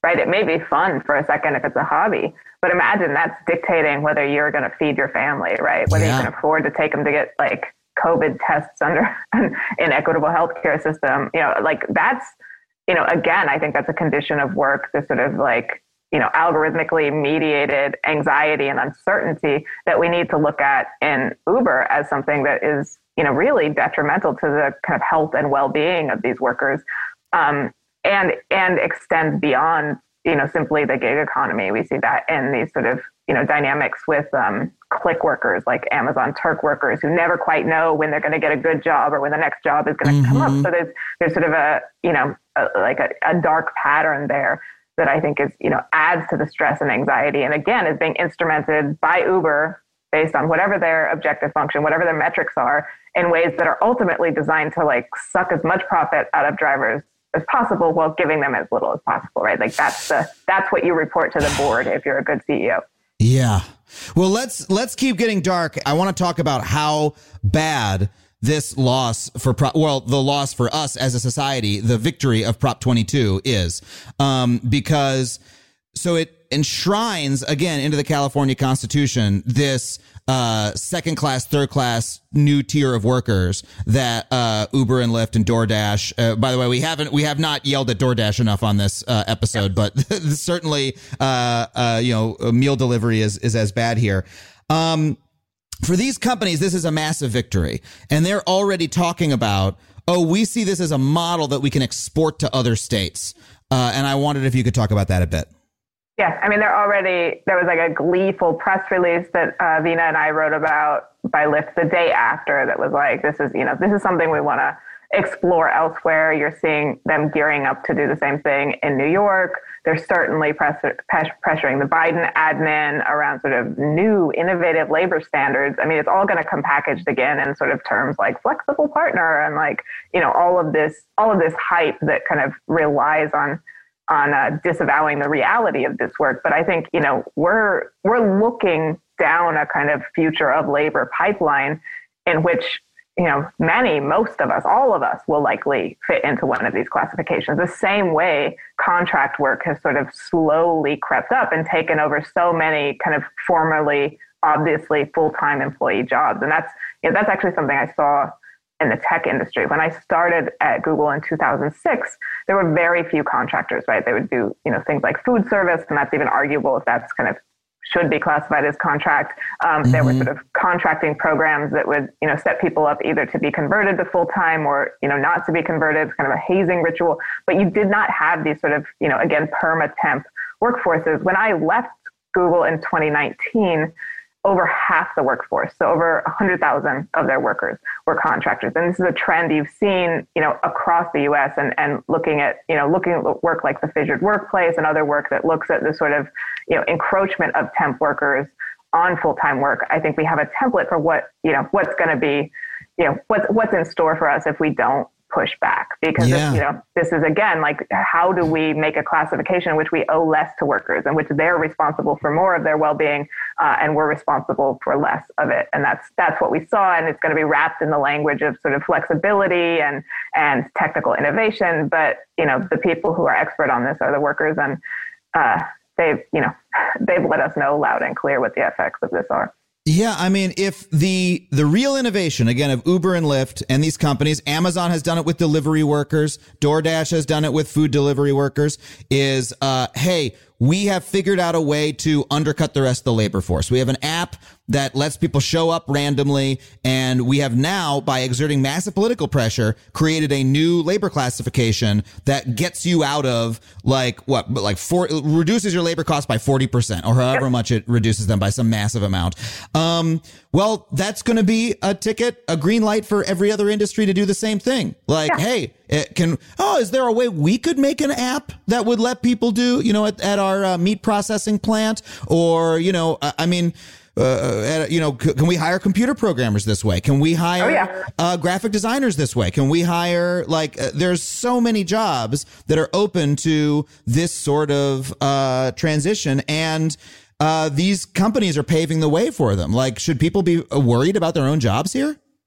Speaker 7: right? It may be fun for a second if it's a hobby, but imagine that's dictating whether you're going to feed your family, right? Whether yeah. you can afford to take them to get like COVID tests under an inequitable healthcare system, you know, like that's, you know, again, I think that's a condition of work, this sort of like, you know, algorithmically mediated anxiety and uncertainty that we need to look at in Uber as something that is, you know, really detrimental to the kind of health and well-being of these workers, um, and and extends beyond, you know, simply the gig economy. We see that in these sort of, you know, dynamics with um, click workers like Amazon Turk workers who never quite know when they're going to get a good job or when the next job is going to mm-hmm. come up. So there's there's sort of a, you know, a, like a, a dark pattern there that I think is, you know, adds to the stress and anxiety. And again, is being instrumented by Uber based on whatever their objective function, whatever their metrics are, in ways that are ultimately designed to like suck as much profit out of drivers as possible while giving them as little as possible, right? Like that's the that's what you report to the board if you're a good C E O.
Speaker 6: Yeah. Well, let's let's keep getting dark. I want to talk about how bad this loss for Prop, well, the loss for us as a society, the victory of Prop twenty-two is, um, because so it enshrines again into the California Constitution this uh, second class, third class new tier of workers that uh, Uber and Lyft and DoorDash. Uh, by the way, we haven't we have not yelled at DoorDash enough on this uh, episode, but certainly, uh, uh, you know, meal delivery is is as bad here. Um, For these companies, this is a massive victory, and they're already talking about, oh, we see this as a model that we can export to other states. Uh, and I wondered if you could talk about that a bit.
Speaker 7: Yeah, I mean, they're already, there was like a gleeful press release that uh, Veena and I wrote about by Lyft the day after that was like, this is, you know, this is something we want to explore elsewhere. You're seeing them gearing up to do the same thing in New York. They're certainly press, press, pressuring the Biden admin around sort of new innovative labor standards. I mean, it's all going to come packaged again in sort of terms like flexible partner and like, you know, all of this, all of this hype that kind of relies on on uh, disavowing the reality of this work. But I think, you know, we're we're looking down a kind of future of labor pipeline in which, you know, many, most of us, all of us will likely fit into one of these classifications. The same way contract work has sort of slowly crept up and taken over so many kind of formerly, obviously full-time employee jobs. And that's, you know, that's actually something I saw in the tech industry. When I started at Google in two thousand six, there were very few contractors, right? They would do, you know, things like food service, and that's even arguable if that's kind of should be classified as contract. Um, mm-hmm. There were sort of contracting programs that would, you know, set people up either to be converted to full-time or, you know, not to be converted. It's kind of a hazing ritual. But you did not have these sort of, you know, again, perma-temp workforces. When I left Google in twenty nineteen, over half the workforce, so over one hundred thousand of their workers were contractors. And this is a trend you've seen, you know, across the U S and, and looking at, you know, looking at work like the Fissured Workplace and other work that looks at the sort of, you know, encroachment of temp workers on full-time work. I think we have a template for what, you know, what's going to be, you know, what's, what's in store for us if we don't push back, because yeah. this, you know, this is again, like, how do we make a classification in which we owe less to workers, in which they're responsible for more of their well-being, uh, and we're responsible for less of it? And that's that's what we saw, and it's going to be wrapped in the language of sort of flexibility and and technical innovation. But you know, the people who are expert on this are the workers, and uh, they've you know they've let us know loud and clear what the effects of this are.
Speaker 6: Yeah, I mean, if the the real innovation, again, of Uber and Lyft and these companies, Amazon has done it with delivery workers, DoorDash has done it with food delivery workers, is, uh, hey, we have figured out a way to undercut the rest of the labor force. We have an app that lets people show up randomly, and we have now, by exerting massive political pressure, created a new labor classification that gets you out of like what, like four, reduces your labor costs by forty percent or however much it reduces them by some massive amount. Um, well, that's going to be a ticket, a green light for every other industry to do the same thing. Like, yeah. hey, it can, oh, is there a way we could make an app that would let people do, you know, at, at our uh, meat processing plant? Or, you know, I, I mean, Uh, at, you know, c- can we hire computer programmers this way? Can we hire oh, yeah. uh, graphic designers this way? Can we hire, like, uh, there's so many jobs that are open to this sort of uh, transition, and uh, these companies are paving the way for them. Like, should people be worried about their own jobs here?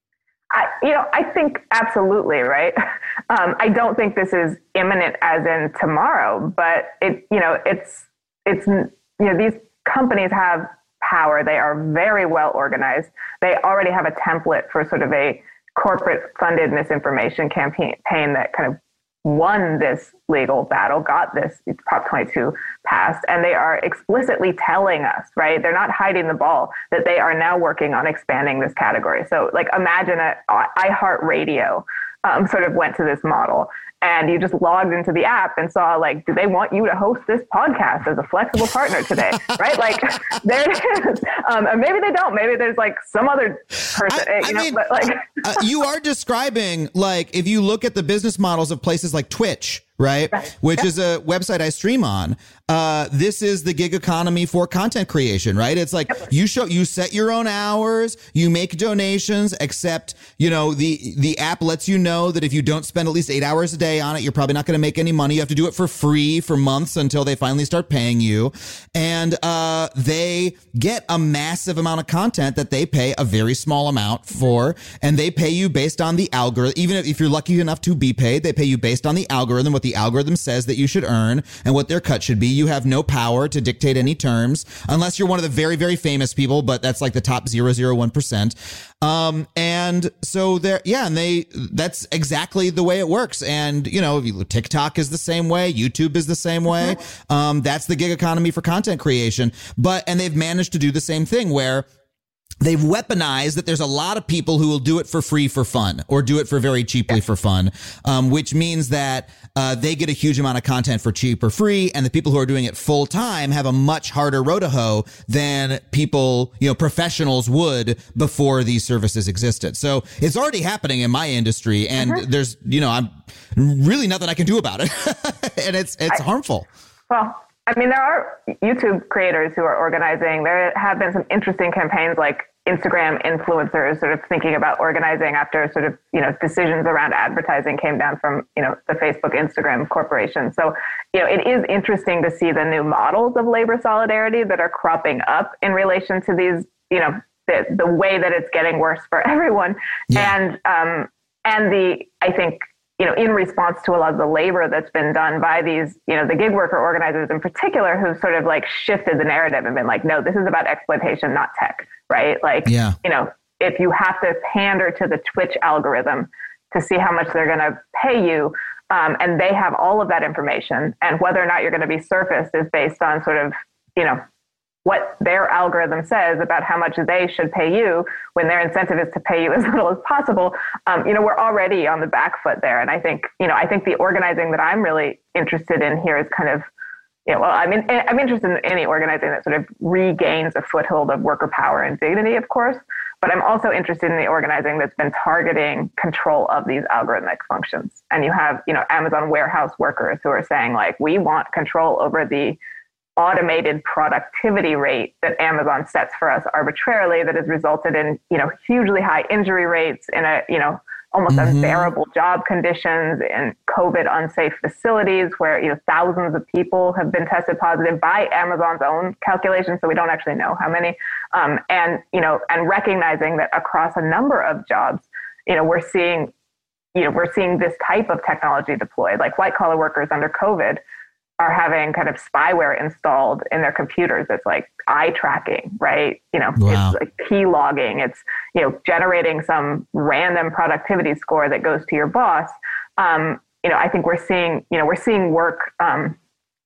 Speaker 7: I, you know, I think absolutely, right? Um, I don't think this is imminent as in tomorrow, but it, you know, it's, it's, you know, these companies have power. They are very well organized. They already have a template for sort of a corporate funded misinformation campaign that kind of won this legal battle, got this Prop twenty-two passed, and they are explicitly telling us, right? They're not hiding the ball, that they are now working on expanding this category. So like imagine a iHeartRadio um, sort of went to this model, and you just logged into the app and saw like, do they want you to host this podcast as a flexible partner today? Right? Like there it is. Um, and maybe they don't. Maybe there's like some other person,
Speaker 6: I,
Speaker 7: you
Speaker 6: I
Speaker 7: know,
Speaker 6: mean,
Speaker 7: but like.
Speaker 6: uh, you are describing, like, if you look at the business models of places like Twitch, right? right. Which yeah. is a website I stream on. Uh, this is the gig economy for content creation, right? It's like yep. you show, you set your own hours, you make donations, except, you know, the, the app lets you know that if you don't spend at least eight hours a day on it, you're probably not going to make any money. You have to do it for free for months until they finally start paying you. And, uh, they get a massive amount of content that they pay a very small amount for, and they pay you based on the algorithm. Even if, if you're lucky enough to be paid, they pay you based on the algorithm, what the algorithm says that you should earn and what their cut should be. You have no power to dictate any terms unless you're one of the very, very famous people, but that's like the top zero point zero one percent. Um, and so there, yeah, and they, that's exactly the way it works. And, you know, TikTok is the same way. YouTube is the same way. Mm-hmm. Um, that's the gig economy for content creation. But, and they've managed to do the same thing where they've weaponized that there's a lot of people who will do it for free for fun or do it for very cheaply for fun, um, which means that uh, they get a huge amount of content for cheap or free. And the people who are doing it full time have a much harder road to hoe than people, you know, professionals would before these services existed. So it's already happening in my industry. And mm-hmm. there's, you know, I'm really nothing I can do about it. And it's it's I, harmful.
Speaker 7: Well, I mean, there are YouTube creators who are organizing. There have been some interesting campaigns like Instagram influencers sort of thinking about organizing after sort of, you know, decisions around advertising came down from, you know, the Facebook, Instagram corporation. So, you know, it is interesting to see the new models of labor solidarity that are cropping up in relation to these, you know, the, the way that it's getting worse for everyone. Yeah. And, um, and the, I think, you know, in response to a lot of the labor that's been done by these, you know, the gig worker organizers in particular, who've sort of like shifted the narrative and been like, no, this is about exploitation, not tech, right? Like, yeah. you know, if you have to pander to the Twitch algorithm to see how much they're going to pay you, um, and they have all of that information, and whether or not you're going to be surfaced is based on sort of, you know, what their algorithm says about how much they should pay you when their incentive is to pay you as little as possible. Um, you know, we're already on the back foot there. And I think, you know, I think the organizing that I'm really interested in here is kind of, you know, well, I mean, I'm interested in any organizing that sort of regains a foothold of worker power and dignity, of course. But I'm also interested in the organizing that's been targeting control of these algorithmic functions. And you have, you know, Amazon warehouse workers who are saying like, we want control over the automated productivity rate that Amazon sets for us arbitrarily that has resulted in, you know, hugely high injury rates in a, you know, almost mm-hmm. unbearable job conditions in COVID unsafe facilities where, you know, thousands of people have been tested positive by Amazon's own calculations. So we don't actually know how many. Um, and, you know, and recognizing that across a number of jobs, you know, we're seeing, you know, we're seeing this type of technology deployed, like white collar workers under COVID are having kind of spyware installed in their computers. It's like eye tracking, right? You know, wow. It's like key logging. It's, you know, generating some random productivity score that goes to your boss. Um, you know, I think we're seeing, you know, we're seeing work, um,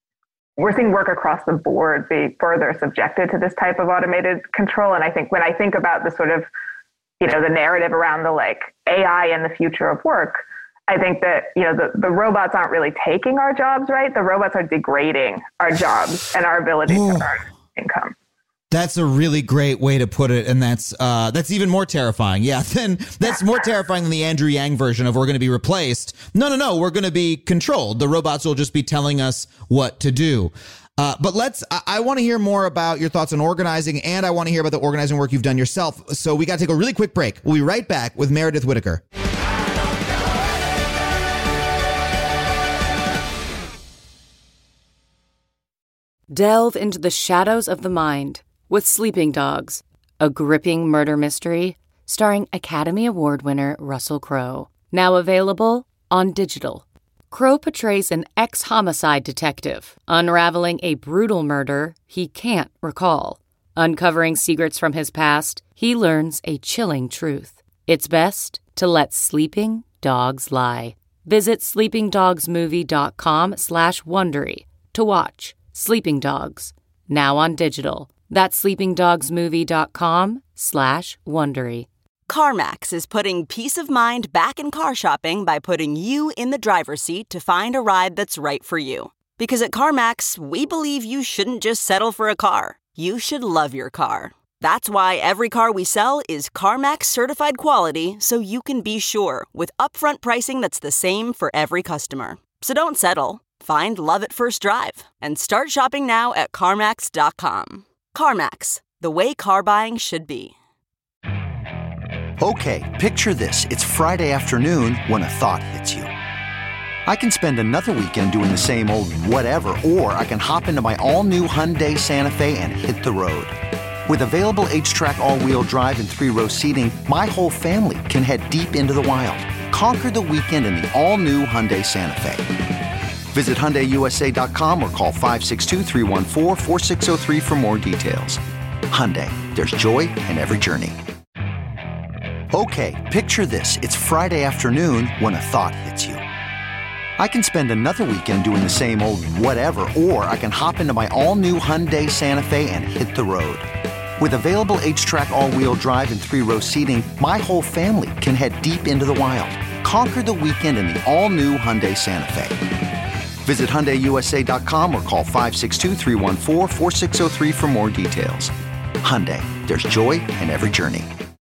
Speaker 7: we're seeing work across the board be further subjected to this type of automated control. And I think when I think about the sort of, you know, the narrative around the like A I and the future of work, I think that, you know, the, the robots aren't really taking our jobs, right? The robots are degrading our jobs and our ability Ooh. to earn income.
Speaker 6: That's a really great way to put it. And that's uh, that's even more terrifying. Yeah, then that's more terrifying than the Andrew Yang version of we're going to be replaced. No, no, no. We're going to be controlled. The robots will just be telling us what to do. Uh, but let's I, I want to hear more about your thoughts on organizing, and I want to hear about the organizing work you've done yourself. So we got to take a really quick break. We'll be right back with Meredith Whittaker.
Speaker 8: Delve into the shadows of the mind with Sleeping Dogs, a gripping murder mystery
Speaker 9: starring Academy Award winner Russell Crowe. Now available on digital. Crowe portrays an ex-homicide detective, unraveling a brutal murder he can't recall. Uncovering secrets from his past, he learns a chilling truth. It's best to let sleeping dogs lie. Visit sleepingdogsmovie.com slash Wondery to watch Sleeping Dogs, now on digital. That's sleepingdogsmovie.com slash Wondery.
Speaker 10: CarMax is putting peace of mind back in car shopping by putting you in the driver's seat to find a ride that's right for you. Because at CarMax, we believe you shouldn't just settle for a car. You should love your car. That's why every car we sell is CarMax certified quality, so you can be sure with upfront pricing that's the same for every customer. So don't settle. Find love at first drive and start shopping now at CarMax dot com. CarMax, the way car buying should be.
Speaker 11: Okay, picture this. It's Friday afternoon when a thought hits you. I can spend another weekend doing the same old whatever, or I can hop into my all-new Hyundai Santa Fe and hit the road. With available H-Track all-wheel drive and three-row seating, my whole family can head deep into the wild. Conquer the weekend in the all-new Hyundai Santa Fe. Visit Hyundai U S A dot com or call five six two, three one four, four six zero three for more details. Hyundai, there's joy in every journey. Okay, picture this. It's Friday afternoon when a thought hits you. I can spend another weekend doing the same old whatever, or I can hop into my all-new Hyundai Santa Fe and hit the road. With available H-Track all-wheel drive and three-row seating, my whole family can head deep into the wild. Conquer the weekend in the all-new Hyundai Santa Fe. Visit Hyundai U S A dot com or call five six two, three one four, four six zero three for more details. Hyundai, there's joy in every journey.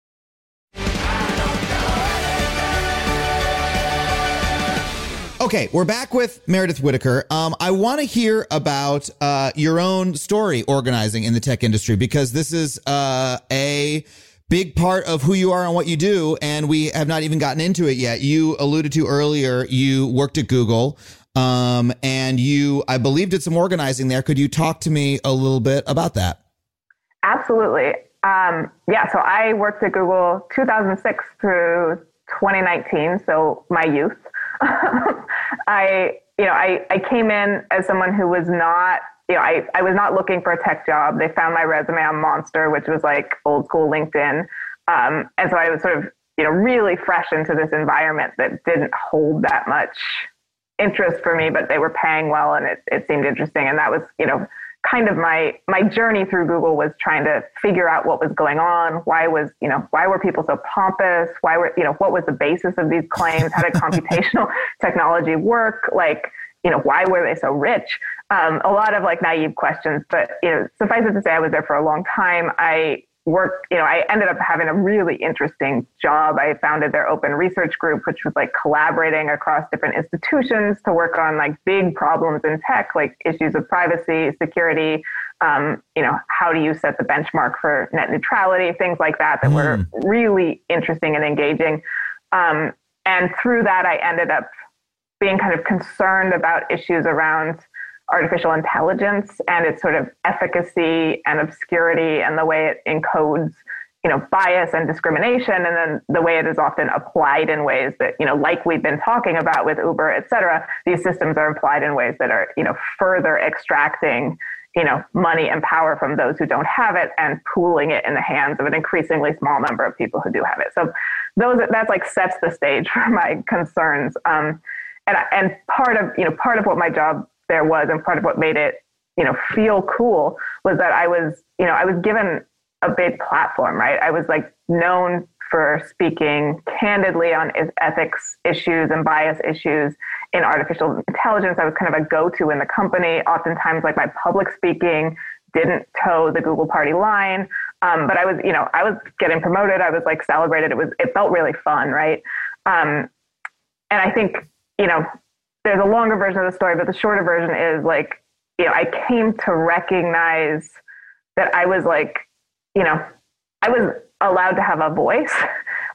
Speaker 6: Okay, we're back with Meredith Whittaker. Um, I want to hear about uh, your own story organizing in the tech industry, because this is uh, a big part of who you are and what you do, and we have not even gotten into it yet. You alluded to earlier, you worked at Google, um, and you, I believe, did some organizing there. Could you talk to me a little bit about that?
Speaker 7: Absolutely. Um, yeah, so I worked at Google two thousand six through twenty nineteen, so my youth. I, you know, I, I came in as someone who was not, you know, I, I was not looking for a tech job. They found my resume on Monster, which was like old school LinkedIn. Um, and so I was sort of, you know, really fresh into this environment that didn't hold that much interest for me, but they were paying well and it, it seemed interesting. And that was, you know, kind of my, my journey through Google was trying to figure out what was going on. Why was, you know, why were people so pompous? Why were, you know, what was the basis of these claims? How did computational technology work? Like, you know, why were they so rich? Um, a lot of like naive questions, but, you know, suffice it to say, I was there for a long time. I worked, you know, I ended up having a really interesting job. I founded their open research group, which was like collaborating across different institutions to work on like big problems in tech, like issues of privacy, security, um, you know, how do you set the benchmark for net neutrality, things like that, that mm. were really interesting and engaging. Um, and through that, I ended up being kind of concerned about issues around artificial intelligence and its sort of efficacy and obscurity and the way it encodes, you know, bias and discrimination, and then the way it is often applied in ways that, you know, like we've been talking about with Uber, et cetera, these systems are applied in ways that are, you know, further extracting, you know, money and power from those who don't have it and pooling it in the hands of an increasingly small number of people who do have it. So those, that's like sets the stage for my concerns. Um, and, and part of, you know, part of what my job there was, and part of what made it, you know, feel cool was that I was, you know, I was given a big platform, right? I was like known for speaking candidly on ethics issues and bias issues in artificial intelligence. I was kind of a go-to in the company. Oftentimes, like my public speaking didn't toe the Google party line. Um, but I was, you know, I was getting promoted. I was like celebrated. It was, it felt really fun, right? Um, and I think, you know, there's a longer version of the story, but the shorter version is like, you know, I came to recognize that I was like, you know, I was allowed to have a voice,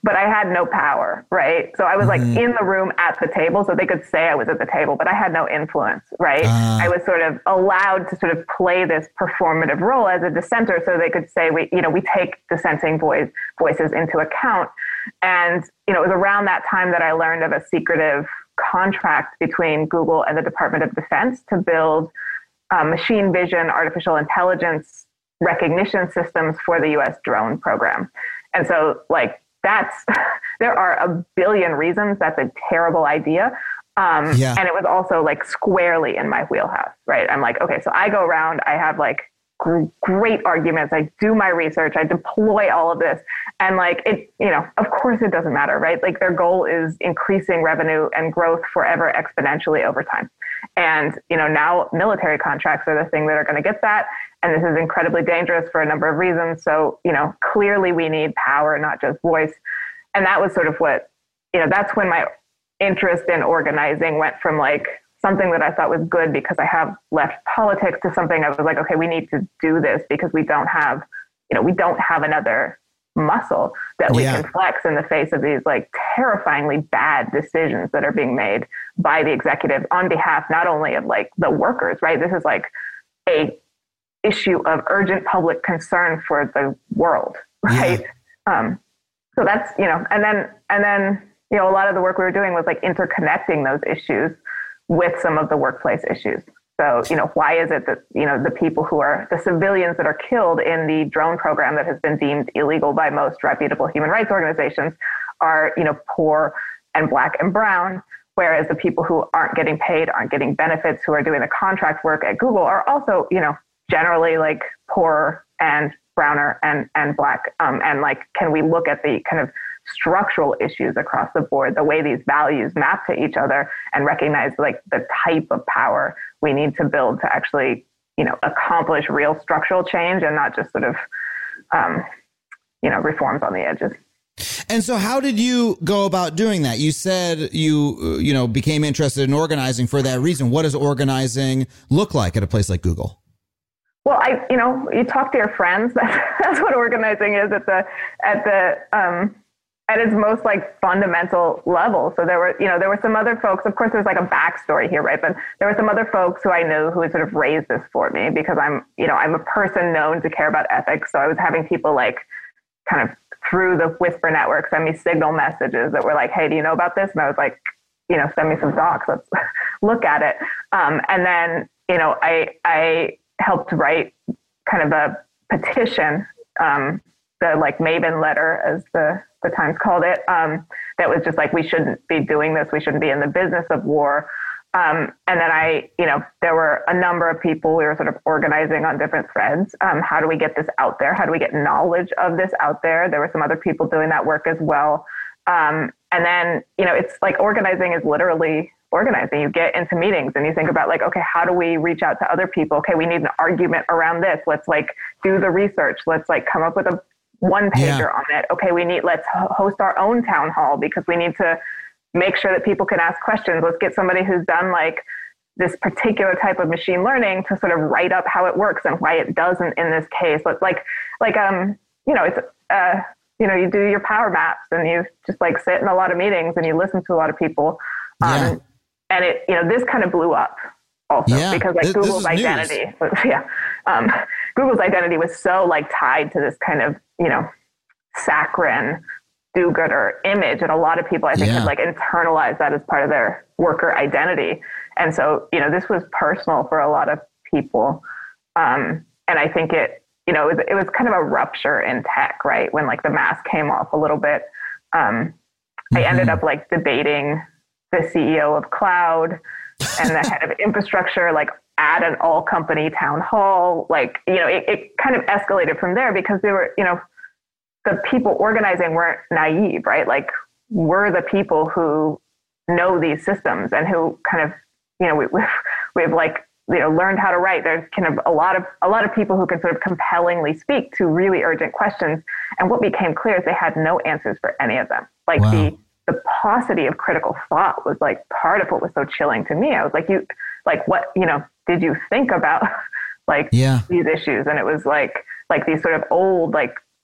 Speaker 7: but I had no power, right? So I was like
Speaker 6: Mhm.
Speaker 7: in the room at the table, so they could say I was at the table, but I had no influence, right?
Speaker 6: Ah.
Speaker 7: I was sort of allowed to sort of play this performative role as a dissenter, so they could say, we, you know, we take dissenting voice, voices into account. And, you know, it was around that time that I learned of a secretive contract between Google and the Department of Defense to build uh, machine vision, artificial intelligence recognition systems for the U S drone program. And so, like, that's, there are a billion reasons that's a terrible idea. Um,
Speaker 6: Yeah.
Speaker 7: And it was also like squarely in my wheelhouse, right? I'm like, okay, so I go around, I have like gr- great arguments. I do my research, I deploy all of this. And like, it, you know, of course it doesn't matter, right? Like their goal is increasing revenue and growth forever exponentially over time. And, you know, now military contracts are the thing that are going to get that. And this is incredibly dangerous for a number of reasons. So, you know, clearly we need power, not just voice. And that was sort of what, you know, that's when my interest in organizing went from like something that I thought was good because I have left politics to something I was like, okay, we need to do this because we don't have, you know, we don't have another muscle that we
Speaker 6: Yeah.
Speaker 7: can flex in the face of these like terrifyingly bad decisions that are being made by the executive on behalf not only of like the workers, right? This is like a issue of urgent public concern for the world, right? Yeah. Um, so that's, you know, and then, and then, you know, a lot of the work we were doing was like interconnecting those issues with some of the workplace issues. So, you know, why is it that, you know, the people who are the civilians that are killed in the drone program that has been deemed illegal by most reputable human rights organizations are, you know, poor and Black and brown, whereas the people who aren't getting paid, aren't getting benefits, who are doing the contract work at Google are also, you know, generally like poorer and browner and, and Black. Um, and like, can we look at the kind of structural issues across the board, the way these values map to each other, and recognize like the type of power we need to build to actually, you know, accomplish real structural change and not just sort of, um, you know, reforms on the edges.
Speaker 6: And so how did you go about doing that? You said you, uh, you know, became interested in organizing for that reason. What does organizing look like at a place like Google?
Speaker 7: Well, I, you know, you talk to your friends. That's, that's what organizing is at the, at the, um, at its most like fundamental level. So there were, you know, there were some other folks, of course there's like a backstory here, right? But there were some other folks who I knew who had sort of raised this for me because I'm, you know, I'm a person known to care about ethics. So I was having people like kind of through the Whisper network send me signal messages that were like, hey, do you know about this? And I was like, you know, send me some docs, let's look at it. Um, and then, you know, I, I helped write kind of a petition, um, the like Maven letter, as the, the Times called it, um, that was just like, we shouldn't be doing this. We shouldn't be in the business of war. Um, and then I, you know, there were a number of people, we were sort of organizing on different threads. Um, how do we get this out there? How do we get knowledge of this out there? There were some other people doing that work as well. Um, and then, you know, it's like organizing is literally organizing. You get into meetings and you think about like, okay, how do we reach out to other people? Okay, we need an argument around this. Let's like do the research. Let's like come up with a one pager yeah. on it. Okay, we need, let's host our own town hall because we need to make sure that people can ask questions. Let's get somebody who's done like this particular type of machine learning to sort of write up how it works and why it doesn't in this case. Let's like, like, um, you know, it's, uh, you know, you do your power maps and you just like sit in a lot of meetings and you listen to a lot of people. Um, yeah. And it, you know, this kind of blew up also yeah. because like this, Google's this identity, was, yeah, um, Google's identity was so like tied to this kind of, you know, saccharine do-gooder image. And a lot of people, I think, yeah. had like internalized that as part of their worker identity. And so, you know, this was personal for a lot of people. Um, and I think it, you know, it was, it was kind of a rupture in tech, right? When like the mask came off a little bit. Um, mm-hmm. I ended up like debating the C E O of cloud and the head of infrastructure, like at an all company town hall. Like, you know, it, it kind of escalated from there because they were, you know, the people organizing weren't naive, right? Like we're the people who know these systems and who kind of, you know, we, we've, we've like, you know, learned how to write. There's kind of a lot of, a lot of people who can sort of compellingly speak to really urgent questions. And what became clear is they had no answers for any of them. Like wow. the, the paucity of critical thought was like part of what was so chilling to me. I was like, you, like, what, you know, did you think about like yeah. these issues? And it was like, like these sort of old, like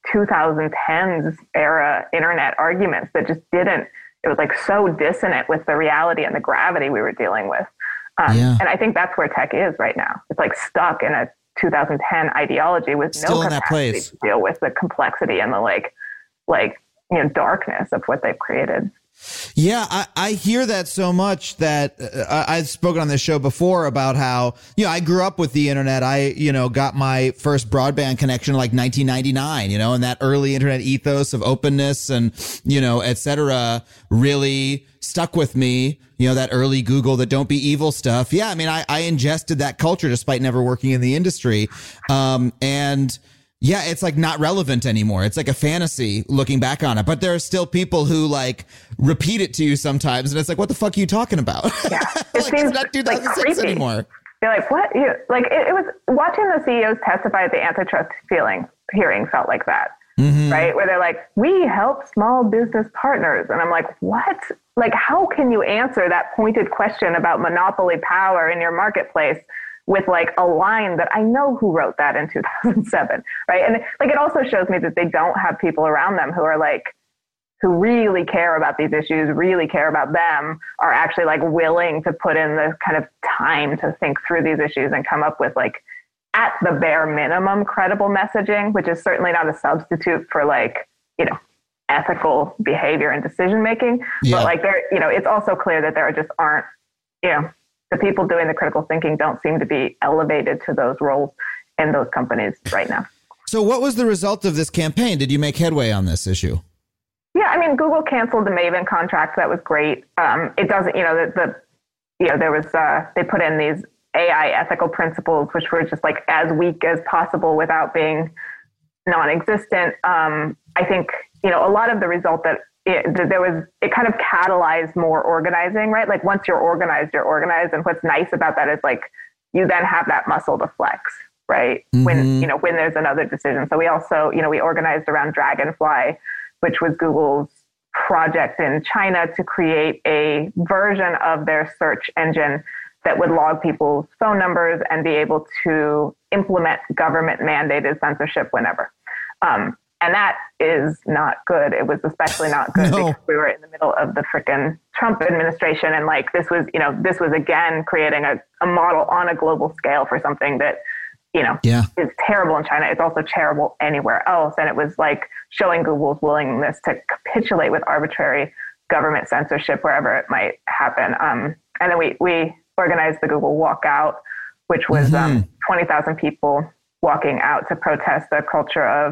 Speaker 7: twenty tens era internet arguments that just didn't, it was like so dissonant with the reality and the gravity we were dealing with. Um, yeah. And I think that's where tech is right now. It's like stuck in a two thousand ten ideology with
Speaker 6: Still
Speaker 7: no
Speaker 6: in that
Speaker 7: capacity
Speaker 6: place.
Speaker 7: to deal with the complexity and the like, like, you know, darkness of what they've created.
Speaker 6: Yeah, I, I hear that so much that uh, I've spoken on this show before about how, you know, I grew up with the internet. I, you know, got my first broadband connection in like nineteen ninety-nine, you know, and that early internet ethos of openness and, you know, et cetera, really stuck with me. You know, that early Google, the don't be evil stuff. Yeah, I mean, I, I ingested that culture despite never working in the industry. Um, and yeah, it's like not relevant anymore. It's like a fantasy looking back on it. But there are still people who like repeat it to you sometimes. And it's like, what the fuck are you talking about?
Speaker 7: Yeah,
Speaker 6: it like,
Speaker 7: seems
Speaker 6: it's not two thousand six
Speaker 7: like
Speaker 6: anymore.
Speaker 7: You're like, what? You, like it, it was watching the C E Os testify at the antitrust feeling, hearing felt like that, mm-hmm. right? Where they're like, we help small business partners. And I'm like, what? Like, how can you answer that pointed question about monopoly power in your marketplace with like a line that I know who wrote that in two thousand seven, right? And like, it also shows me that they don't have people around them who are like, who really care about these issues, really care about them, are actually like willing to put in the kind of time to think through these issues and come up with like, at the bare minimum, credible messaging, which is certainly not a substitute for like, you know, ethical behavior and decision-making. Yeah. But like there, you know, it's also clear that there just aren't, you know, the people doing the critical thinking don't seem to be elevated to those roles in those companies right now.
Speaker 6: So what was the result of this campaign? Did you make headway on this issue?
Speaker 7: Yeah, I mean, Google canceled the Maven contract. That was great. Um, it doesn't, you know, the, the you know, there was, uh, they put in these A I ethical principles, which were just like as weak as possible without being non-existent. Um, I think, you know, a lot of the result that It, there was, it kind of catalyzed more organizing, right? Like once you're organized, you're organized. And what's nice about that is like, you then have that muscle to flex, right? Mm-hmm. When, you know, when there's another decision. So we also, you know, we organized around Dragonfly, which was Google's project in China to create a version of their search engine that would log people's phone numbers and be able to implement government mandated censorship whenever. Um, And that is not good. It was especially not good no. because we were in the middle of the frickin' Trump administration. And like, this was, you know, this was again, creating a, a model on a global scale for something that, you know,
Speaker 6: yeah.
Speaker 7: is terrible in China. It's also terrible anywhere else. And it was like showing Google's willingness to capitulate with arbitrary government censorship wherever it might happen. Um, and then we, we organized the Google Walkout, which was mm-hmm. um, twenty thousand people walking out to protest the culture of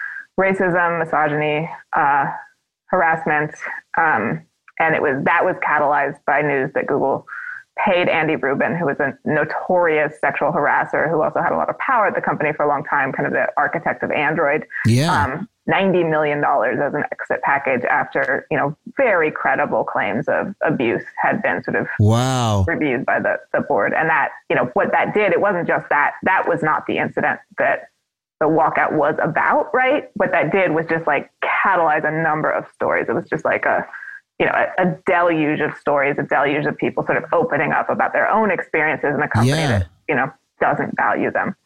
Speaker 7: racism, misogyny, uh, harassment. Um, and it was, that was catalyzed by news that Google paid Andy Rubin, who was a notorious sexual harasser, who also had a lot of power at the company for a long time, kind of the architect of Android,
Speaker 6: yeah.
Speaker 7: um, ninety million dollars as an exit package after, you know, very credible claims of abuse had been sort of
Speaker 6: wow.
Speaker 7: reviewed by the, the board. And that, you know, what that did, it wasn't just that, that was not the incident that the walkout was about, right? What that did was just like catalyze a number of stories. It was just like a, you know, a, a deluge of stories, a deluge of people sort of opening up about their own experiences in a company
Speaker 6: yeah.
Speaker 7: that, you know, doesn't value them.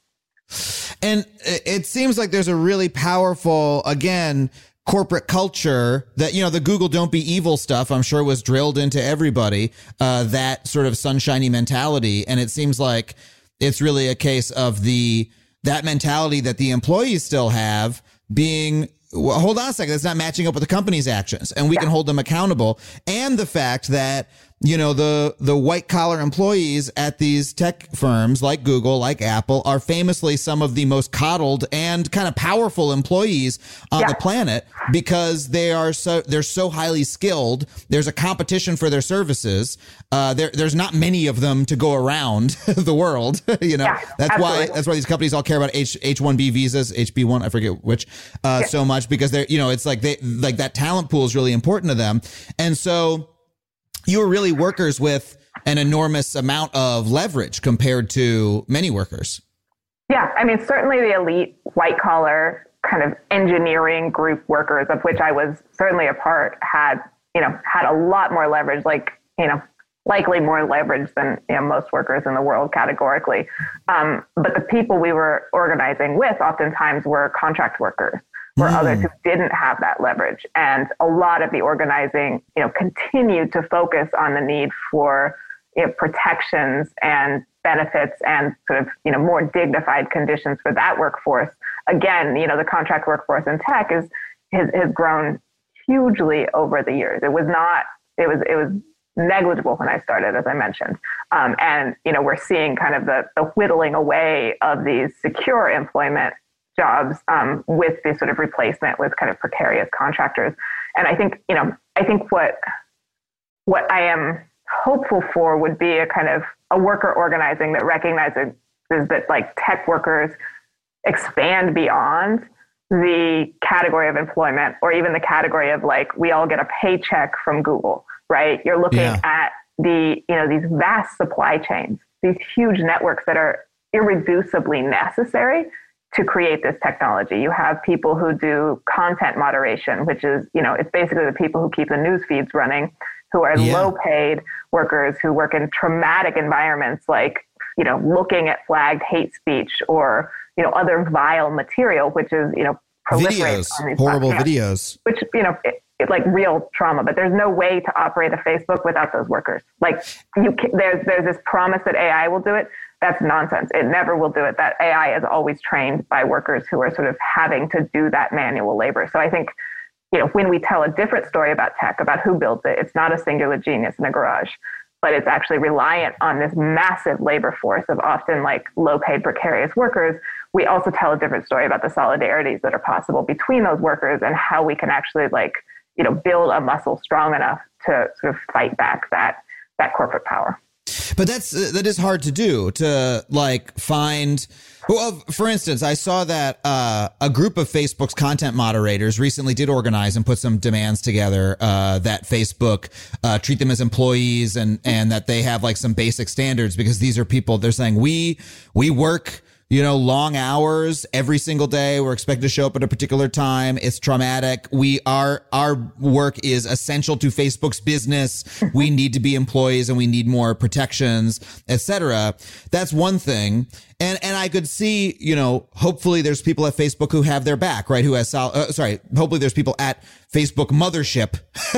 Speaker 6: And it seems like there's a really powerful, again, corporate culture that, you know, the Google don't be evil stuff, I'm sure was drilled into everybody, uh, that sort of sunshiny mentality. And it seems like it's really a case of the, that mentality that the employees still have being, well, hold on a second, it's not matching up with the company's actions, and we yeah. can hold them accountable. And the fact that, you know, the the white collar employees at these tech firms like Google, like Apple, are famously some of the most coddled and kind of powerful employees on
Speaker 7: yeah.
Speaker 6: the planet because they are so they're so highly skilled. There's a competition for their services. Uh, there there's not many of them to go around the world. you know,
Speaker 7: yeah,
Speaker 6: that's
Speaker 7: absolutely.
Speaker 6: why that's why these companies all care about H H one B visas, H B one, I forget which, uh, yeah. so much because they're, you know, it's like they like that talent pool is really important to them. And so you were really workers with an enormous amount of leverage compared to many workers.
Speaker 7: Yeah, I mean, certainly the elite white collar kind of engineering group workers, of which I was certainly a part, had, you know, had a lot more leverage, like, you know, likely more leverage than, you know, most workers in the world categorically. Um, but the people we were organizing with oftentimes were contract workers. were
Speaker 6: Mm.
Speaker 7: others who didn't have that leverage. And a lot of the organizing, you know, continued to focus on the need for, you know, protections and benefits and sort of, you know, more dignified conditions for that workforce. Again, you know, the contract workforce in tech is has, has grown hugely over the years. It was not, it was, it was negligible when I started, as I mentioned. Um, and, you know, we're seeing kind of the, the whittling away of these secure employment jobs um, with this sort of replacement with kind of precarious contractors. And I think, you know, I think what, what I am hopeful for would be a kind of a worker organizing that recognizes that like tech workers expand beyond the category of employment or even the category of like, we all get a paycheck from Google, right? You're looking
Speaker 6: Yeah.
Speaker 7: at the, you know, these vast supply chains, these huge networks that are irreducibly necessary to create this technology. You have people who do content moderation, which is, you know, it's basically the people who keep the news feeds running, who are
Speaker 6: Yeah.
Speaker 7: low paid workers who work in traumatic environments, like, you know, looking at flagged hate speech or, you know, other vile material, which is, you know, proliferates
Speaker 6: Videos,
Speaker 7: on these
Speaker 6: horrible
Speaker 7: platforms.
Speaker 6: videos.
Speaker 7: Which, you know, it, it, like real trauma, but there's no way to operate a Facebook without those workers. Like you can, there's, there's this promise that A I will do it. That's nonsense. It never will do it. That A I is always trained by workers who are sort of having to do that manual labor. So I think, you know, when we tell a different story about tech, about who builds it, it's not a singular genius in a garage, but it's actually reliant on this massive labor force of often like low paid precarious workers. We also tell a different story about the solidarities that are possible between those workers and how we can actually like, you know, build a muscle strong enough to sort of fight back that, that corporate power.
Speaker 6: But that's uh, that is hard to do, to like find. Well, for instance, I saw that uh, a group of Facebook's content moderators recently did organize and put some demands together uh, that Facebook uh, treat them as employees and and that they have like some basic standards, because these are people, they're saying we we work, you know, long hours every single day. We're expected to show up at a particular time. It's traumatic. We are, our work is essential to Facebook's business. We need to be employees and we need more protections, et cetera. That's one thing. And, and I could see, you know, hopefully there's people at Facebook who have their back, right? Who has, sol- uh, sorry, hopefully there's people at Facebook mothership,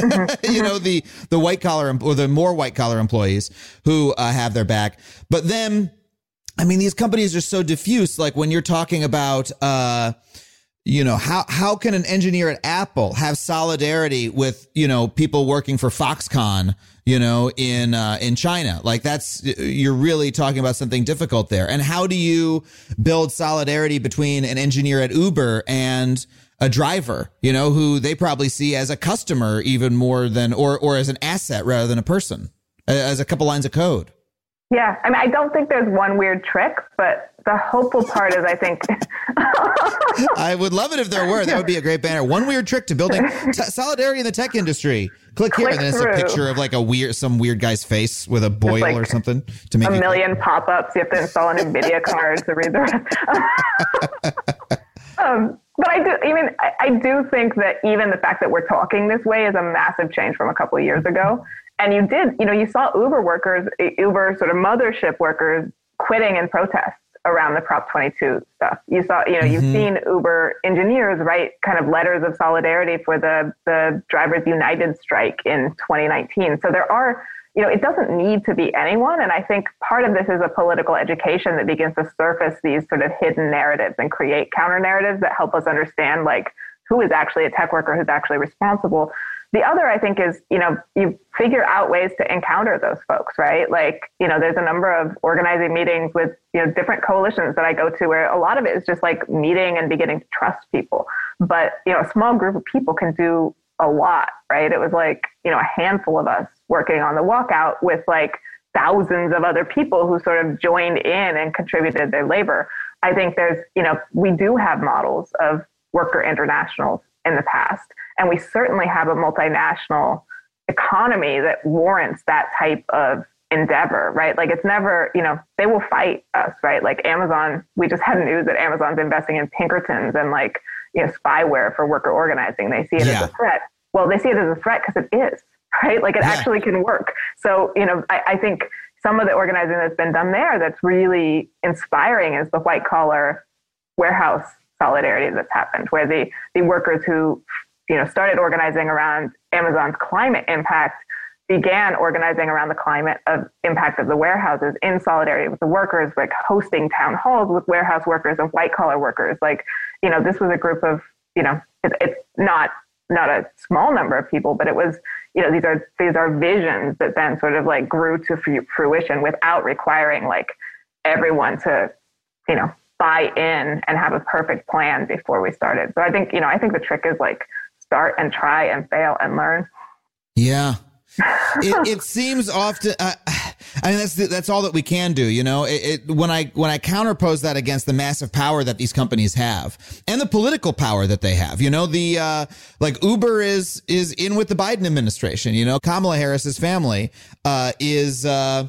Speaker 6: you know, the, the white collar or the more white collar employees who uh, have their back. But then, I mean, these companies are so diffuse. Like when you're talking about, uh, you know, how how can an engineer at Apple have solidarity with, you know, people working for Foxconn, you know, in uh, in China? Like that's, you're really talking about something difficult there. And how do you build solidarity between an engineer at Uber and a driver, you know, who they probably see as a customer even more than, or or as an asset rather than a person, as a couple lines of code?
Speaker 7: Yeah, I mean, I don't think there's one weird trick, but the hopeful part is, I think.
Speaker 6: I would love it if there were. That would be a great banner. One weird trick to building t- solidarity in the tech industry. Click here,
Speaker 7: Click
Speaker 6: and then it's
Speaker 7: through.
Speaker 6: a picture of like a weird, some weird guy's face with a boil
Speaker 7: like
Speaker 6: or something to make
Speaker 7: a
Speaker 6: you
Speaker 7: million pop-ups. You have to install an NVIDIA card to read the rest. um, but I do, even I, I do think that even the fact that we're talking this way is a massive change from a couple of years ago. And you did, you know, you saw Uber workers, Uber sort of mothership workers quitting in protests around the Prop twenty-two stuff. You saw, you know,
Speaker 6: Mm-hmm.
Speaker 7: you've seen Uber engineers write kind of letters of solidarity for the, the Drivers United strike in twenty nineteen. So there are, you know, it doesn't need to be anyone. And I think part of this is a political education that begins to surface these sort of hidden narratives and create counter narratives that help us understand like who is actually a tech worker, who's actually responsible. The other, I think, is, you know, you figure out ways to encounter those folks, right? Like, you know, there's a number of organizing meetings with, you know, different coalitions that I go to where a lot of it is just like meeting and beginning to trust people. But, you know, a small group of people can do a lot, right? It was like, you know, a handful of us working on the walkout with like thousands of other people who sort of joined in and contributed their labor. I think there's, you know, we do have models of worker internationals in the past. And we certainly have a multinational economy that warrants that type of endeavor, right? Like it's never, you know, they will fight us, right? Like Amazon, we just had news that Amazon's investing in Pinkertons and like, you know, spyware for worker organizing. They see it
Speaker 6: Yeah.
Speaker 7: as a threat. Well, they see it as a threat because it is, right? Like it
Speaker 6: Yeah.
Speaker 7: actually can work. So, you know, I, I think some of the organizing that's been done there that's really inspiring is the white collar warehouse solidarity that's happened, where the, the workers who, you know, started organizing around Amazon's climate impact began organizing around the climate of impact of the warehouses in solidarity with the workers, like hosting town halls with warehouse workers and white collar workers. Like, you know, this was a group of, you know, it, it's not not a small number of people, but it was, you know, these are these are visions that then sort of like grew to fruition without requiring like everyone to, you know, buy in and have a perfect plan before we started. So I think, you know, I think the trick is like start and try and fail and learn.
Speaker 6: Yeah. it, it seems often, uh, I mean, that's that's all that we can do, you know. It, it, when I when I counterpose that against the massive power that these companies have and the political power that they have, you know, the uh, like Uber is is in with the Biden administration, you know, Kamala Harris's family uh, is. Uh,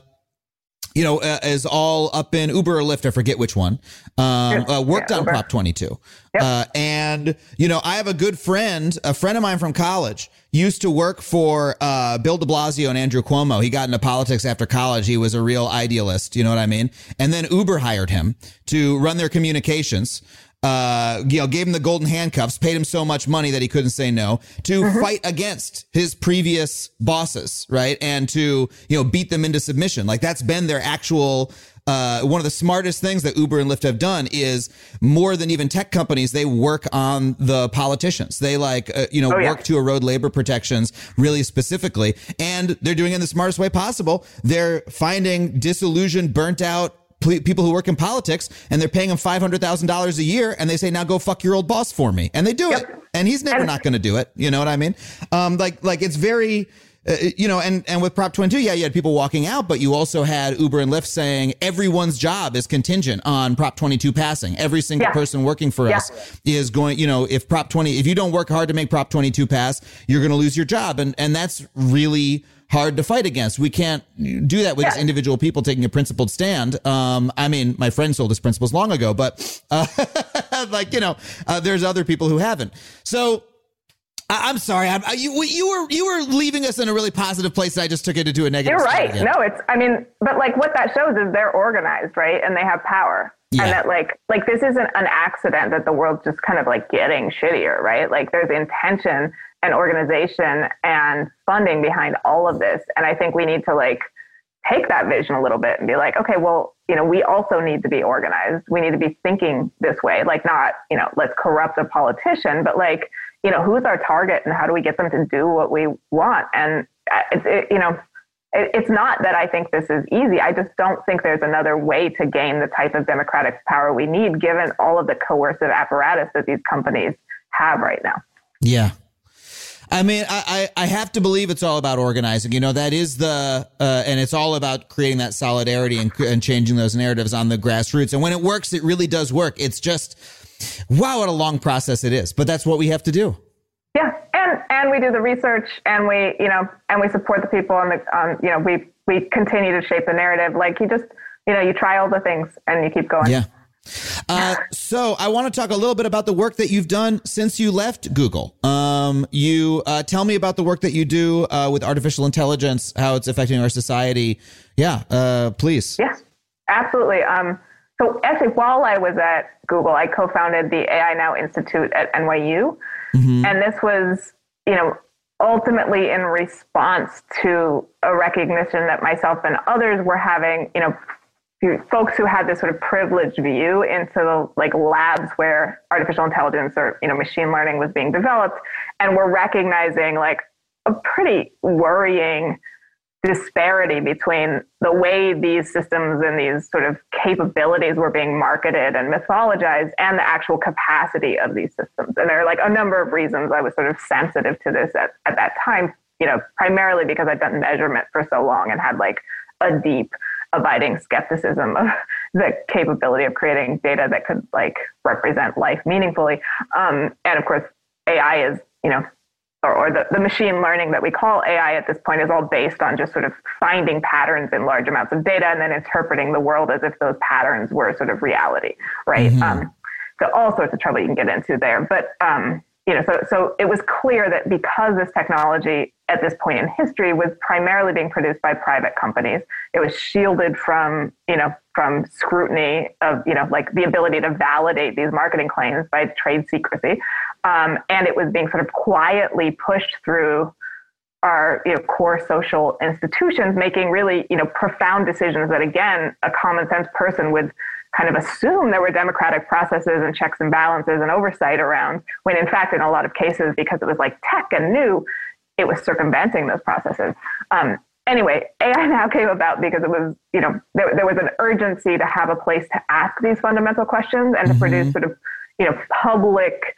Speaker 6: You know, uh, is all up in Uber or Lyft, I forget which one, um, uh, worked yeah, on Prop twenty-two. Yep. Uh, and, you know, I have a good friend, a friend of mine from college, used to work for uh, Bill de Blasio and Andrew Cuomo. He got into politics after college. He was a real idealist, you know what I mean? And then Uber hired him to run their communications. Uh, you know, gave him the golden handcuffs, paid him so much money that he couldn't say no, to mm-hmm. fight against his previous bosses, right? And to, you know, beat them into submission. Like that's been their actual, uh, one of the smartest things that Uber and Lyft have done is more than even tech companies, they work on the politicians. They like, uh, you know, oh, yeah. work to erode labor protections really specifically. And they're doing it in the smartest way possible. They're finding disillusioned, burnt out people who work in politics, and they're paying them five hundred thousand dollars a year, and they say, now go fuck your old boss for me. And they do yep. it. And he's never and, not going to do it. You know what I mean? Um, like, like it's very, uh, you know, and, and with Prop twenty-two, yeah, you had people walking out, but you also had Uber and Lyft saying everyone's job is contingent on Prop twenty-two passing. Every single yeah. person working for yeah. us is going, you know, if Prop twenty, if you don't work hard to make Prop twenty-two pass, you're going to lose your job. And, and that's really hard to fight against. We can't do that with yeah. individual people taking a principled stand. Um, I mean, my friend sold his principles long ago, but uh, like, you know, uh, there's other people who haven't. So I- I'm sorry. I, I, you, you were you were leaving us in a really positive place. And I just took it into a negative.
Speaker 7: You're right. No, it's I mean, but like what that shows is they're organized, right? And they have power. Yeah. And that like like this isn't an accident that the world's just kind of like getting shittier, right? Like there's intention and organization and funding behind all of this. And I think we need to like take that vision a little bit and be like, okay, well, you know, we also need to be organized. We need to be thinking this way, like not, you know, let's corrupt a politician, but like, you know, who's our target and how do we get them to do what we want? And it's, it, you know, it, it's not that I think this is easy. I just don't think there's another way to gain the type of democratic power we need, given all of the coercive apparatus that these companies have right now.
Speaker 6: Yeah. I mean, I, I have to believe it's all about organizing. You know, that is the uh, and it's all about creating that solidarity and, and changing those narratives on the grassroots. And when it works, it really does work. It's just, wow, what a long process it is. But that's what we have to do.
Speaker 7: Yeah. And and we do the research and we, you know, and we support the people and the, um, you know, we we continue to shape the narrative. Like you just, you know, you try all the things and you keep going.
Speaker 6: Yeah. Uh, so I want to talk a little bit about the work that you've done since you left Google. Um, you uh, tell me about the work that you do uh, with artificial intelligence, how it's affecting our society. Yeah, uh, please.
Speaker 7: Yeah, absolutely. Um, so actually, while I was at Google, I co-founded the A I Now Institute at N Y U. Mm-hmm. And this was, you know, ultimately in response to a recognition that myself and others were having, you know, folks who had this sort of privileged view into the like labs where artificial intelligence or, you know, machine learning was being developed. And we're recognizing like a pretty worrying disparity between the way these systems and these sort of capabilities were being marketed and mythologized and the actual capacity of these systems. And there are like a number of reasons I was sort of sensitive to this at, at that time, you know, primarily because I'd done measurement for so long and had like a deep abiding skepticism of the capability of creating data that could like represent life meaningfully. Um, and of course, A I is, you know, or, or the, the machine learning that we call A I at this point is all based on just sort of finding patterns in large amounts of data and then interpreting the world as if those patterns were sort of reality, right? Mm-hmm. Um, so all sorts of trouble you can get into there. But, um, you know, so, so it was clear that because this technology at this point in history was primarily being produced by private companies. It was shielded from, you know, from scrutiny of, you know, like the ability to validate these marketing claims by trade secrecy. Um, and it was being sort of quietly pushed through our, you know, core social institutions, making really, you know, profound decisions that, again, a common sense person would kind of assume there were democratic processes and checks and balances and oversight around, when in fact, in a lot of cases, because it was like tech and new, it was circumventing those processes. Um, anyway, A I now came about because it was, you know, there, there was an urgency to have a place to ask these fundamental questions and to mm-hmm. produce sort of, you know, public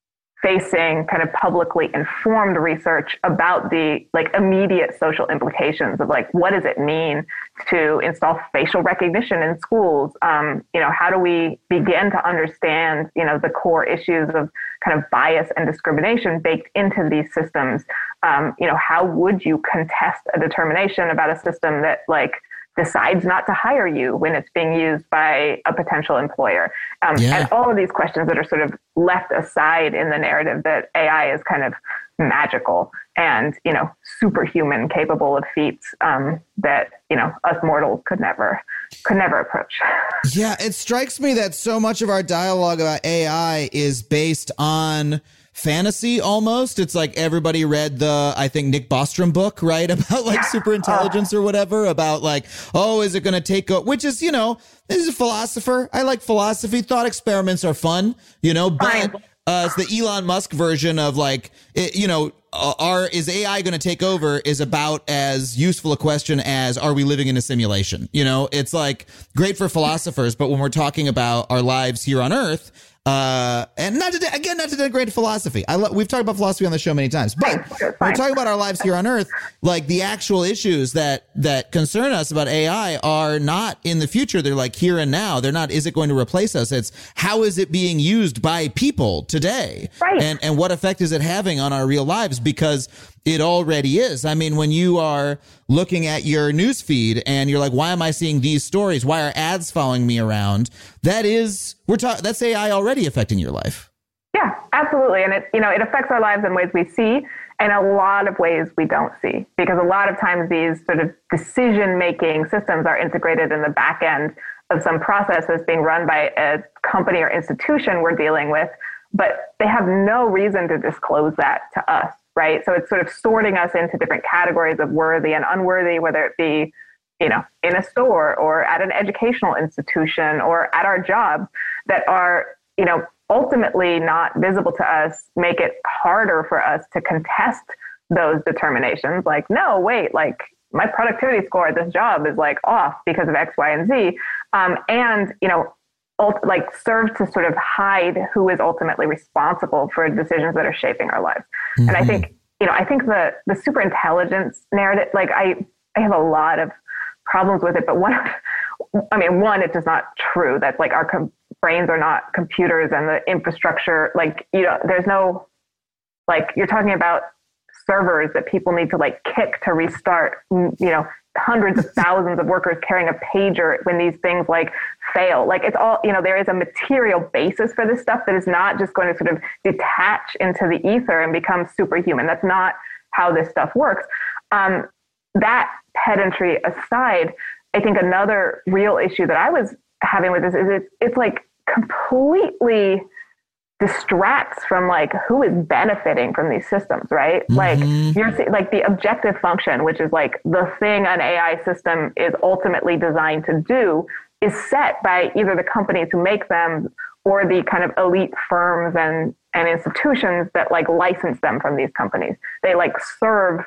Speaker 7: facing, kind of publicly informed research about the like immediate social implications of like, what does it mean to install facial recognition in schools? Um, you know, how do we begin to understand, you know, the core issues of kind of bias and discrimination baked into these systems? Um, you know, how would you contest a determination about a system that like decides not to hire you when it's being used by a potential employer? Um, yeah. And all of these questions that are sort of left aside in the narrative that A I is kind of magical and, you know, superhuman, capable of feats um, that, you know, us mortals could never, could never approach.
Speaker 6: Yeah, it strikes me that so much of our dialogue about A I is based on fantasy almost. It's like everybody read the, I think, Nick Bostrom book, right? About like super intelligence or whatever, about like, oh, is it going to take over? Which is, you know, this is a philosopher. I like philosophy. Thought experiments are fun, you know, but uh, it's the Elon Musk version of like, it, you know, uh, are, is A I going to take over is about as useful a question as are we living in a simulation? You know, it's like great for philosophers, but when we're talking about our lives here on Earth, Uh, and not to, again, not to denigrate philosophy. I lo- we've talked about philosophy on the show many times, but when we're talking about our lives here on Earth, like the actual issues that, that concern us about A I are not in the future. They're like here and now. They're not, is it going to replace us? It's how is it being used by people today?
Speaker 7: Right.
Speaker 6: And, and what effect is it having on our real lives? Because it already is. I mean, when you are looking at your news feed and you're like, why am I seeing these stories? Why are ads following me around? That is, we're talking, that's A I already affecting your life.
Speaker 7: Yeah, absolutely. And it, you know, it affects our lives in ways we see and a lot of ways we don't see, because a lot of times these sort of decision-making systems are integrated in the back end of some process that's being run by a company or institution we're dealing with, but they have no reason to disclose that to us. Right. So it's sort of sorting us into different categories of worthy and unworthy, whether it be, you know, in a store or at an educational institution or at our jobs that are, you know, ultimately not visible to us, make it harder for us to contest those determinations. Like, no, wait, like my productivity score at this job is like off because of X, Y, and Z. Um, and, you know, ult- like serve to sort of hide who is ultimately responsible for decisions that are shaping our lives. Mm-hmm. And I think, you know, I think the, the super intelligence narrative, like I, I have a lot of problems with it, but one, I mean, one, it's just not true. That's like our com- brains are not computers and the infrastructure, like, you know, there's no, like you're talking about servers that people need to like kick to restart, you know, hundreds of thousands of workers carrying a pager when these things like fail. Like it's all, you know, there is a material basis for this stuff that is not just going to sort of detach into the ether and become superhuman. That's not how this stuff works. Um, that pedantry aside, I think another real issue that I was having with this is it, it's like completely distracts from like who is benefiting from these systems, right? Mm-hmm. Like you're like the objective function, which is like the thing an A I system is ultimately designed to do, is set by either the companies who make them or the kind of elite firms and, and institutions that like license them from these companies. They like serve,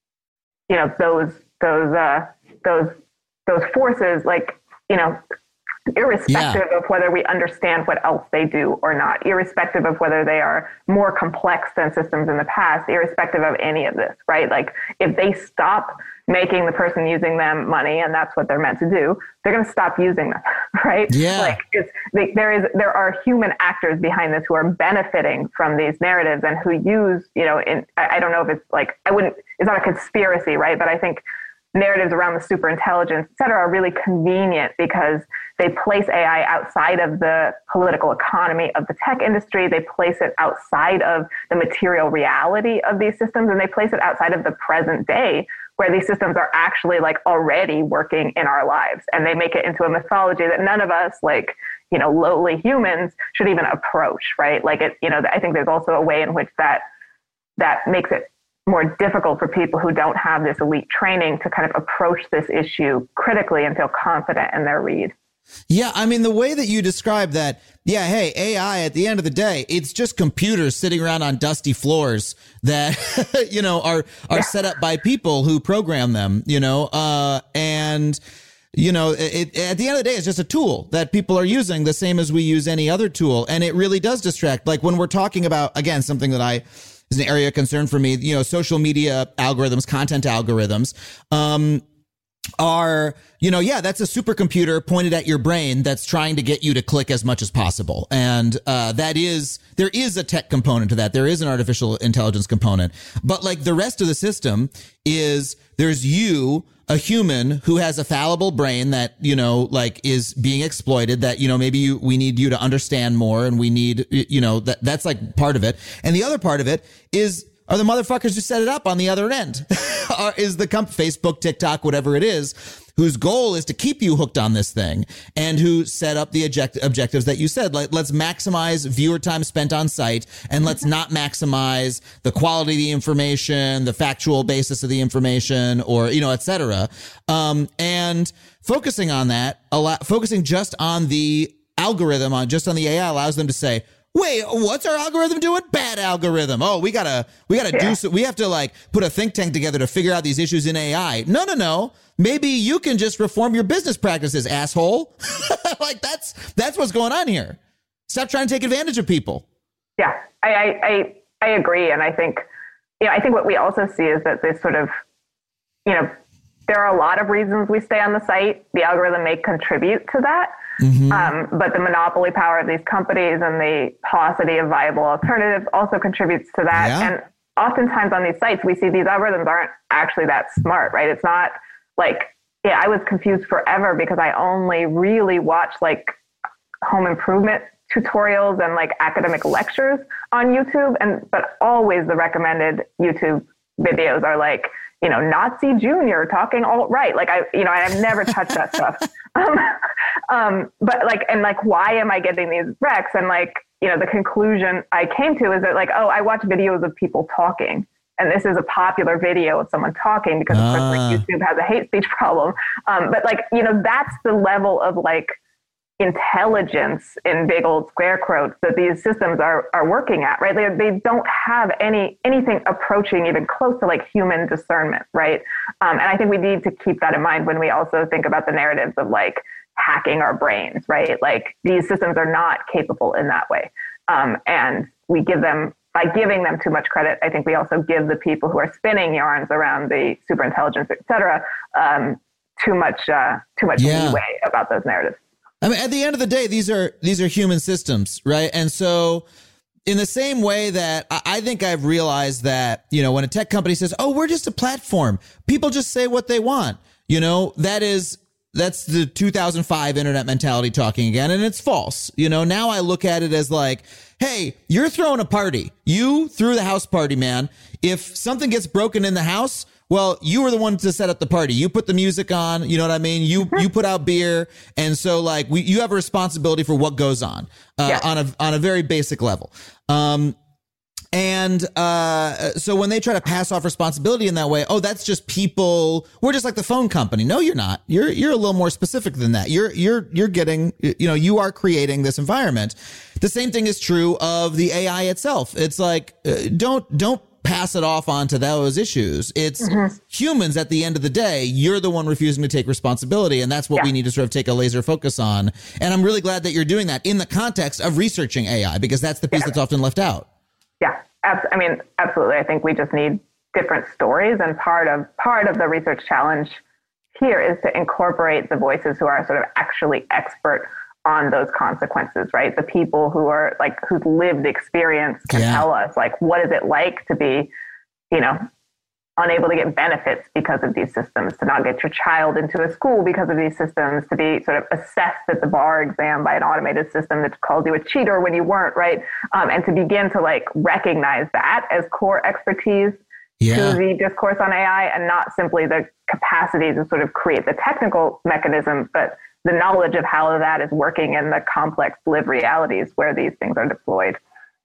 Speaker 7: you know, those, those, uh, those, those forces, like, you know, irrespective yeah. of whether we understand what else they do or not, irrespective of whether they are more complex than systems in the past, irrespective of any of this, right? Like if they stop making the person using them money and that's what they're meant to do, they're going to stop using them, right?
Speaker 6: Yeah.
Speaker 7: Like it's, they, there is, there are human actors behind this who are benefiting from these narratives and who use, you know, in, I, I don't know if it's like, I wouldn't, it's not a conspiracy, right? But I think narratives around the superintelligence, et cetera, are really convenient because they place A I outside of the political economy of the tech industry. They place it outside of the material reality of these systems, and they place it outside of the present day, where these systems are actually like already working in our lives. And they make it into a mythology that none of us, like, you know, lowly humans should even approach, right? Like it, you know, I think there's also a way in which that that makes it more difficult for people who don't have this elite training to kind of approach this issue critically and feel confident in their read.
Speaker 6: Yeah, I mean, the way that you describe that, yeah, hey, A I, at the end of the day, it's just computers sitting around on dusty floors that, you know, are are yeah. set up by people who program them, you know, uh, and, you know, it, at the end of the day, it's just a tool that people are using the same as we use any other tool. And it really does distract. Like when we're talking about, again, something that I is an area of concern for me, you know, social media algorithms, content algorithms, um, are, you know, yeah, that's a supercomputer pointed at your brain that's trying to get you to click as much as possible. And uh, that is, there is a tech component to that. There is an artificial intelligence component. But like the rest of the system is there's you, a human who has a fallible brain that, you know, like is being exploited, that, you know, maybe you, we need you to understand more, and we need, you know, that that's like part of it. And the other part of it is are the motherfuckers who set it up on the other end. Is the comp- Facebook, TikTok, whatever it is, whose goal is to keep you hooked on this thing, and who set up the object- objectives that you said. Like, let's maximize viewer time spent on site, and let's not maximize the quality of the information, the factual basis of the information, or, you know, et cetera. Um, and focusing on that, a lot, focusing just on the algorithm, on just on the A I, allows them to say, wait, what's our algorithm doing? Bad algorithm. Oh, we gotta, we gotta yeah. do so. We have to like put a think tank together to figure out these issues in A I. No, no, no. Maybe you can just reform your business practices, asshole. Like that's, that's what's going on here. Stop trying to take advantage of people.
Speaker 7: Yeah, I, I, I, I agree. And I think, you know, I think what we also see is that this sort of, you know, there are a lot of reasons we stay on the site. The algorithm may contribute to that. Mm-hmm. Um, but the monopoly power of these companies and the paucity of viable alternatives also contributes to that. Yeah. And oftentimes on these sites, we see these algorithms aren't actually that smart, right? It's not like, yeah, I was confused forever because I only really watched like home improvement tutorials and like academic lectures on YouTube. And, but always the recommended YouTube videos are like, you know, Nazi Junior talking alt-right. Like I, you know, I've never touched that stuff. Um, um, but like, and like, why am I getting these recs? And like, you know, the conclusion I came to is that like, oh, I watch videos of people talking, and this is a popular video of someone talking because of course like YouTube has a hate speech problem. Um, but like, you know, that's the level of like intelligence in big old square quotes that these systems are are working at, right? They they don't have any anything approaching even close to like human discernment, right? Um, and I think we need to keep that in mind when we also think about the narratives of like hacking our brains, right? Like these systems are not capable in that way, um, and we give them by giving them too much credit. I think we also give the people who are spinning yarns around the superintelligence, et cetera, um, too much uh, too much yeah. leeway about those narratives.
Speaker 6: I mean, at the end of the day, these are these are human systems, right? And so in the same way that I think I've realized that, you know, when a tech company says, oh, we're just a platform, people just say what they want, you know, that is that's the two thousand five internet mentality talking again. And it's false. You know, now I look at it as like, hey, you're throwing a party. You threw the house party, man. If something gets broken in the house, well, you were the one to set up the party. You put the music on, you know what I mean? You you put out beer. And so like we you have a responsibility for what goes on uh, yeah. on a on a very basic level. Um, and uh, so when they try to pass off responsibility in that way, oh, that's just people. We're just like the phone company. No, you're not. You're you're a little more specific than that. You're you're you're getting, you know, you are creating this environment. The same thing is true of the A I itself. It's like uh, don't don't. pass it off onto those issues. It's mm-hmm. humans at the end of the day. You're the one refusing to take responsibility. And that's what yeah. we need to sort of take a laser focus on. And I'm really glad that you're doing that in the context of researching A I, because that's the piece yeah. that's often left out.
Speaker 7: Yeah, abs- I mean, absolutely. I think we just need different stories. And part of part of the research challenge here is to incorporate the voices who are sort of actually expert on those consequences, right? The people who are like, whose lived experience can yeah. tell us like, what is it like to be, you know, unable to get benefits because of these systems, to not get your child into a school because of these systems, to be sort of assessed at the bar exam by an automated system that calls you a cheater when you weren't, right? Um, and to begin to like recognize that as core expertise yeah. to the discourse on A I, and not simply the capacity to sort of create the technical mechanisms, but the knowledge of how that is working in the complex lived realities where these things are deployed.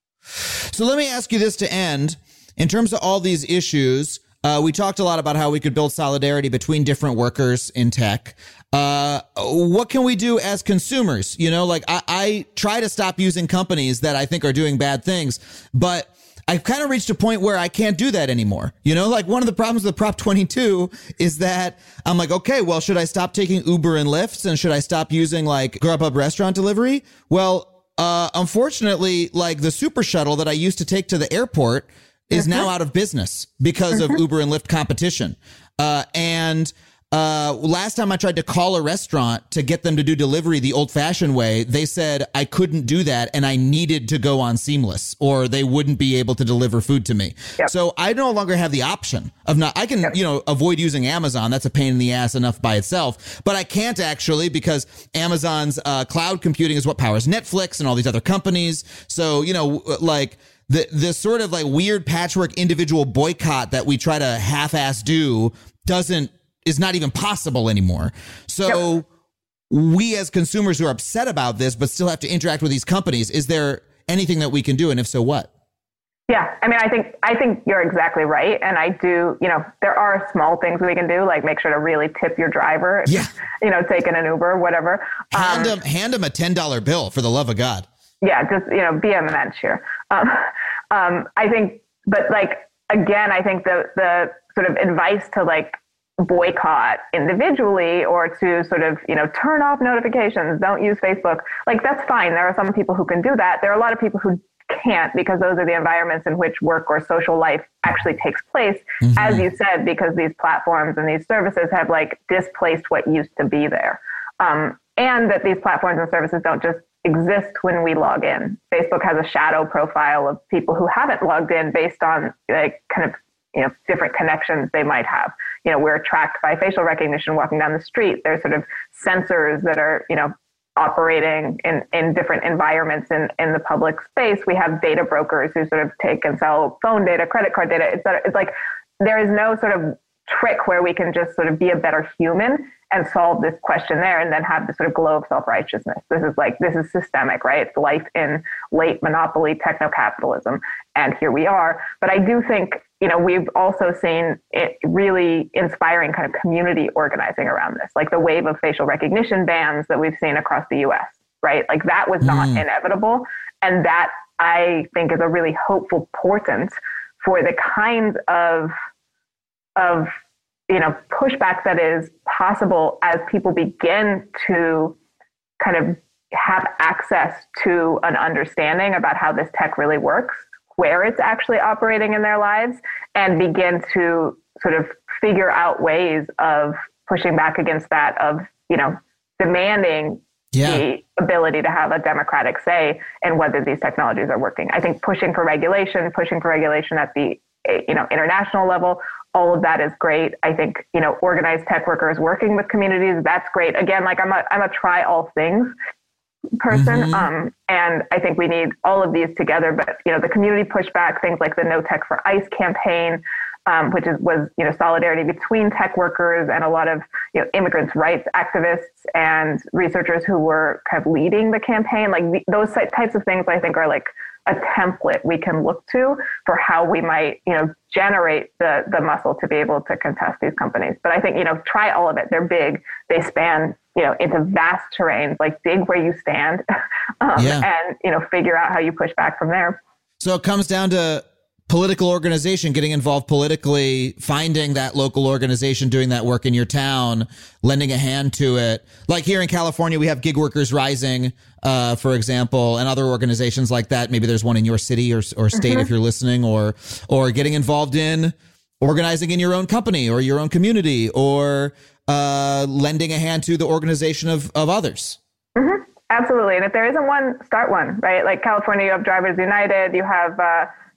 Speaker 6: So let me ask you this to end. In terms of all these issues, Uh, we talked a lot about how we could build solidarity between different workers in tech. Uh, what can we do as consumers? You know, like I, I try to stop using companies that I think are doing bad things, but I've kind of reached a point where I can't do that anymore. You know, like one of the problems with Prop twenty-two is that I'm like, okay, well, should I stop taking Uber and Lyfts, and should I stop using like Grubhub restaurant delivery? Well, uh, unfortunately, like the Super Shuttle that I used to take to the airport is now out of business because of Uber and Lyft competition. Uh, and uh, last time I tried to call a restaurant to get them to do delivery the old fashioned way, they said I couldn't do that and I needed to go on Seamless or they wouldn't be able to deliver food to me. Yep. So I no longer have the option of not, I can, you know, avoid using Amazon. That's a pain in the ass enough by itself, but I can't actually because Amazon's uh, cloud computing is what powers Netflix and all these other companies. So, you know, like, The the sort of like weird patchwork individual boycott that we try to half-ass do doesn't is not even possible anymore. So yep. we as consumers who are upset about this but still have to interact with these companies, is there anything that we can do? And if so, what?
Speaker 7: Yeah, I mean, I think I think you're exactly right. And I do, you know, there are small things we can do, like make sure to really tip your driver,
Speaker 6: yeah.
Speaker 7: you know, taking an Uber, whatever.
Speaker 6: Hand
Speaker 7: um,
Speaker 6: them, hand them a ten dollar bill, for the love of God.
Speaker 7: Yeah, just, you know, be a mensch here. Um, um, I think, but like, again, I think the the sort of advice to like boycott individually or to sort of, you know, turn off notifications, don't use Facebook, like that's fine. There are some people who can do that. There are a lot of people who can't, because those are the environments in which work or social life actually takes place, mm-hmm. as you said, because these platforms and these services have like displaced what used to be there. Um, and that these platforms and services don't just exist when we log in. Facebook has a shadow profile of people who haven't logged in based on like kind of, you know, different connections they might have. You know, we're tracked by facial recognition walking down the street. There's sort of sensors that are, you know, operating in, in different environments in, in the public space. We have data brokers who sort of take and sell phone data, credit card data, et cetera. It's like there is no sort of trick where we can just sort of be a better human and solve this question there and then have this sort of glow of self-righteousness. This is like, this is systemic, right? It's life in late monopoly techno-capitalism. And here we are. But I do think, you know, we've also seen it really inspiring kind of community organizing around this, like the wave of facial recognition bans that we've seen across the U S, right? Like that was not mm. inevitable. And that I think is a really hopeful portent for the kinds of, of, you know, pushback that is possible as people begin to kind of have access to an understanding about how this tech really works, where it's actually operating in their lives, and begin to sort of figure out ways of pushing back against that, of, you know, demanding yeah. the ability to have a democratic say in whether these technologies are working. I think pushing for regulation, pushing for regulation at the, you know, international level, all of that is great. I think, you know, organized tech workers working with communities, that's great. Again, like I'm a, I'm a try all things person. Mm-hmm. Um, and I think we need all of these together, but, you know, the community pushback, things like the No Tech for ICE campaign, um, which is, was, you know, solidarity between tech workers and a lot of, you know, immigrants' rights activists and researchers who were kind of leading the campaign. Like the, those types of things, I think, are like a template we can look to for how we might, you know, generate the the muscle to be able to contest these companies. But I think, you know, try all of it. They're big. They span, you know, into vast terrains, like dig where you stand um, yeah. and, you know, figure out how you push back from there.
Speaker 6: So it comes down to political organization, getting involved politically, finding that local organization doing that work in your town, lending a hand to it. Like here in California, we have Gig Workers Rising, uh, for example, and other organizations like that. Maybe there's one in your city or, or state mm-hmm. if you're listening, or or getting involved in organizing in your own company or your own community, or uh, lending a hand to the organization of, of others.
Speaker 7: Mm-hmm. Absolutely. And if there isn't one, start one, right? Like California, you have Drivers United, you have uh,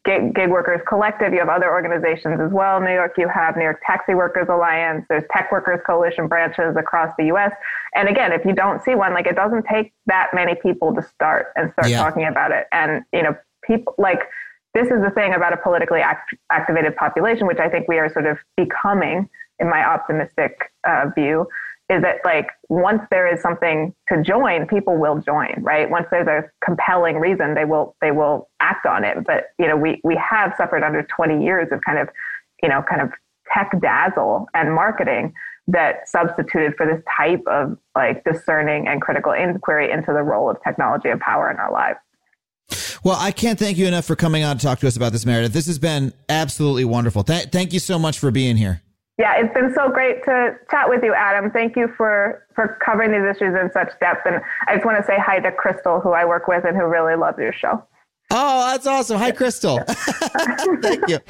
Speaker 7: Gig, Gig Workers Collective. You have other organizations as well. New York, you have New York Taxi Workers Alliance. There's Tech Workers Coalition branches across the U S. And again, if you don't see one, like it doesn't take that many people to start and start
Speaker 6: Yeah.
Speaker 7: talking about it. And, you know, people like this is the thing about a politically act- activated population, which I think we are sort of becoming, in my optimistic uh, view, is that like once there is something to join, people will join, right? Once there's a compelling reason, they will they will act on it. But you know, we we have suffered under twenty years of kind of, you know, kind of tech dazzle and marketing that substituted for this type of like discerning and critical inquiry into the role of technology and power in our lives.
Speaker 6: Well, I can't thank you enough for coming on to talk to us about this, Meredith. This has been absolutely wonderful. Th- thank you so much for being here.
Speaker 7: Yeah, it's been so great to chat with you, Adam. Thank you for, for covering these issues in such depth. And I just want to say hi to Crystal, who I work with and who really loves your show.
Speaker 6: Oh, that's awesome. Hi, Crystal. Thank you.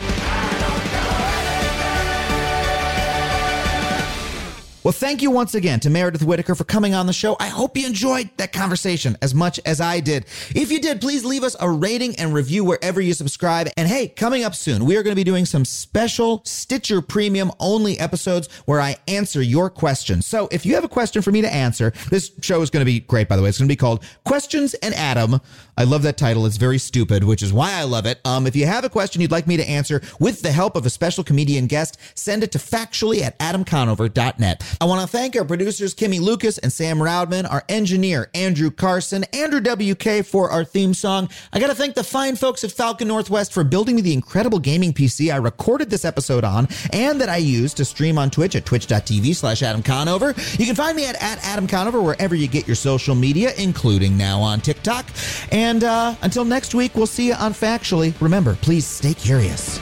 Speaker 6: Well, thank you once again to Meredith Whittaker for coming on the show. I hope you enjoyed that conversation as much as I did. If you did, please leave us a rating and review wherever you subscribe. And hey, coming up soon, we are going to be doing some special Stitcher Premium only episodes where I answer your questions. So if you have a question for me to answer, this show is going to be great, by the way. It's going to be called Questions and Adam. I love that title. It's very stupid, which is why I love it. Um, if you have a question you'd like me to answer with the help of a special comedian guest, send it to factually at adam conover dot net. I want to thank our producers, Kimmy Lucas and Sam Roudman, our engineer, Andrew Carson, Andrew W K for our theme song. I got to thank the fine folks at Falcon Northwest for building me the incredible gaming P C I recorded this episode on and that I use to stream on Twitch at twitch.tv slash Adam Conover. You can find me at, at Adam Conover wherever you get your social media, including now on TikTok. And uh, until next week, we'll see you on Factually. Remember, please stay curious.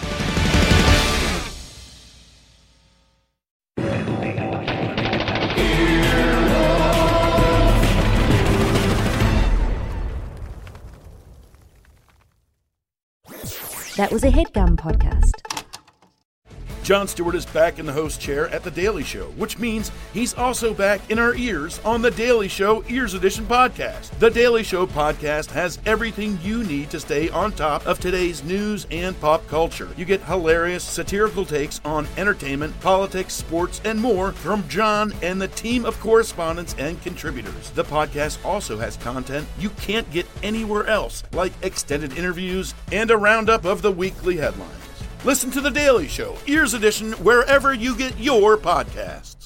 Speaker 12: That was a HeadGum podcast.
Speaker 13: Jon Stewart is back in the host chair at The Daily Show, which means he's also back in our ears on The Daily Show Ears Edition podcast. The Daily Show podcast has everything you need to stay on top of today's news and pop culture. You get hilarious, satirical takes on entertainment, politics, sports, and more from Jon and the team of correspondents and contributors. The podcast also has content you can't get anywhere else, like extended interviews and a roundup of the weekly headlines. Listen to The Daily Show, Ears Edition, wherever you get your podcasts.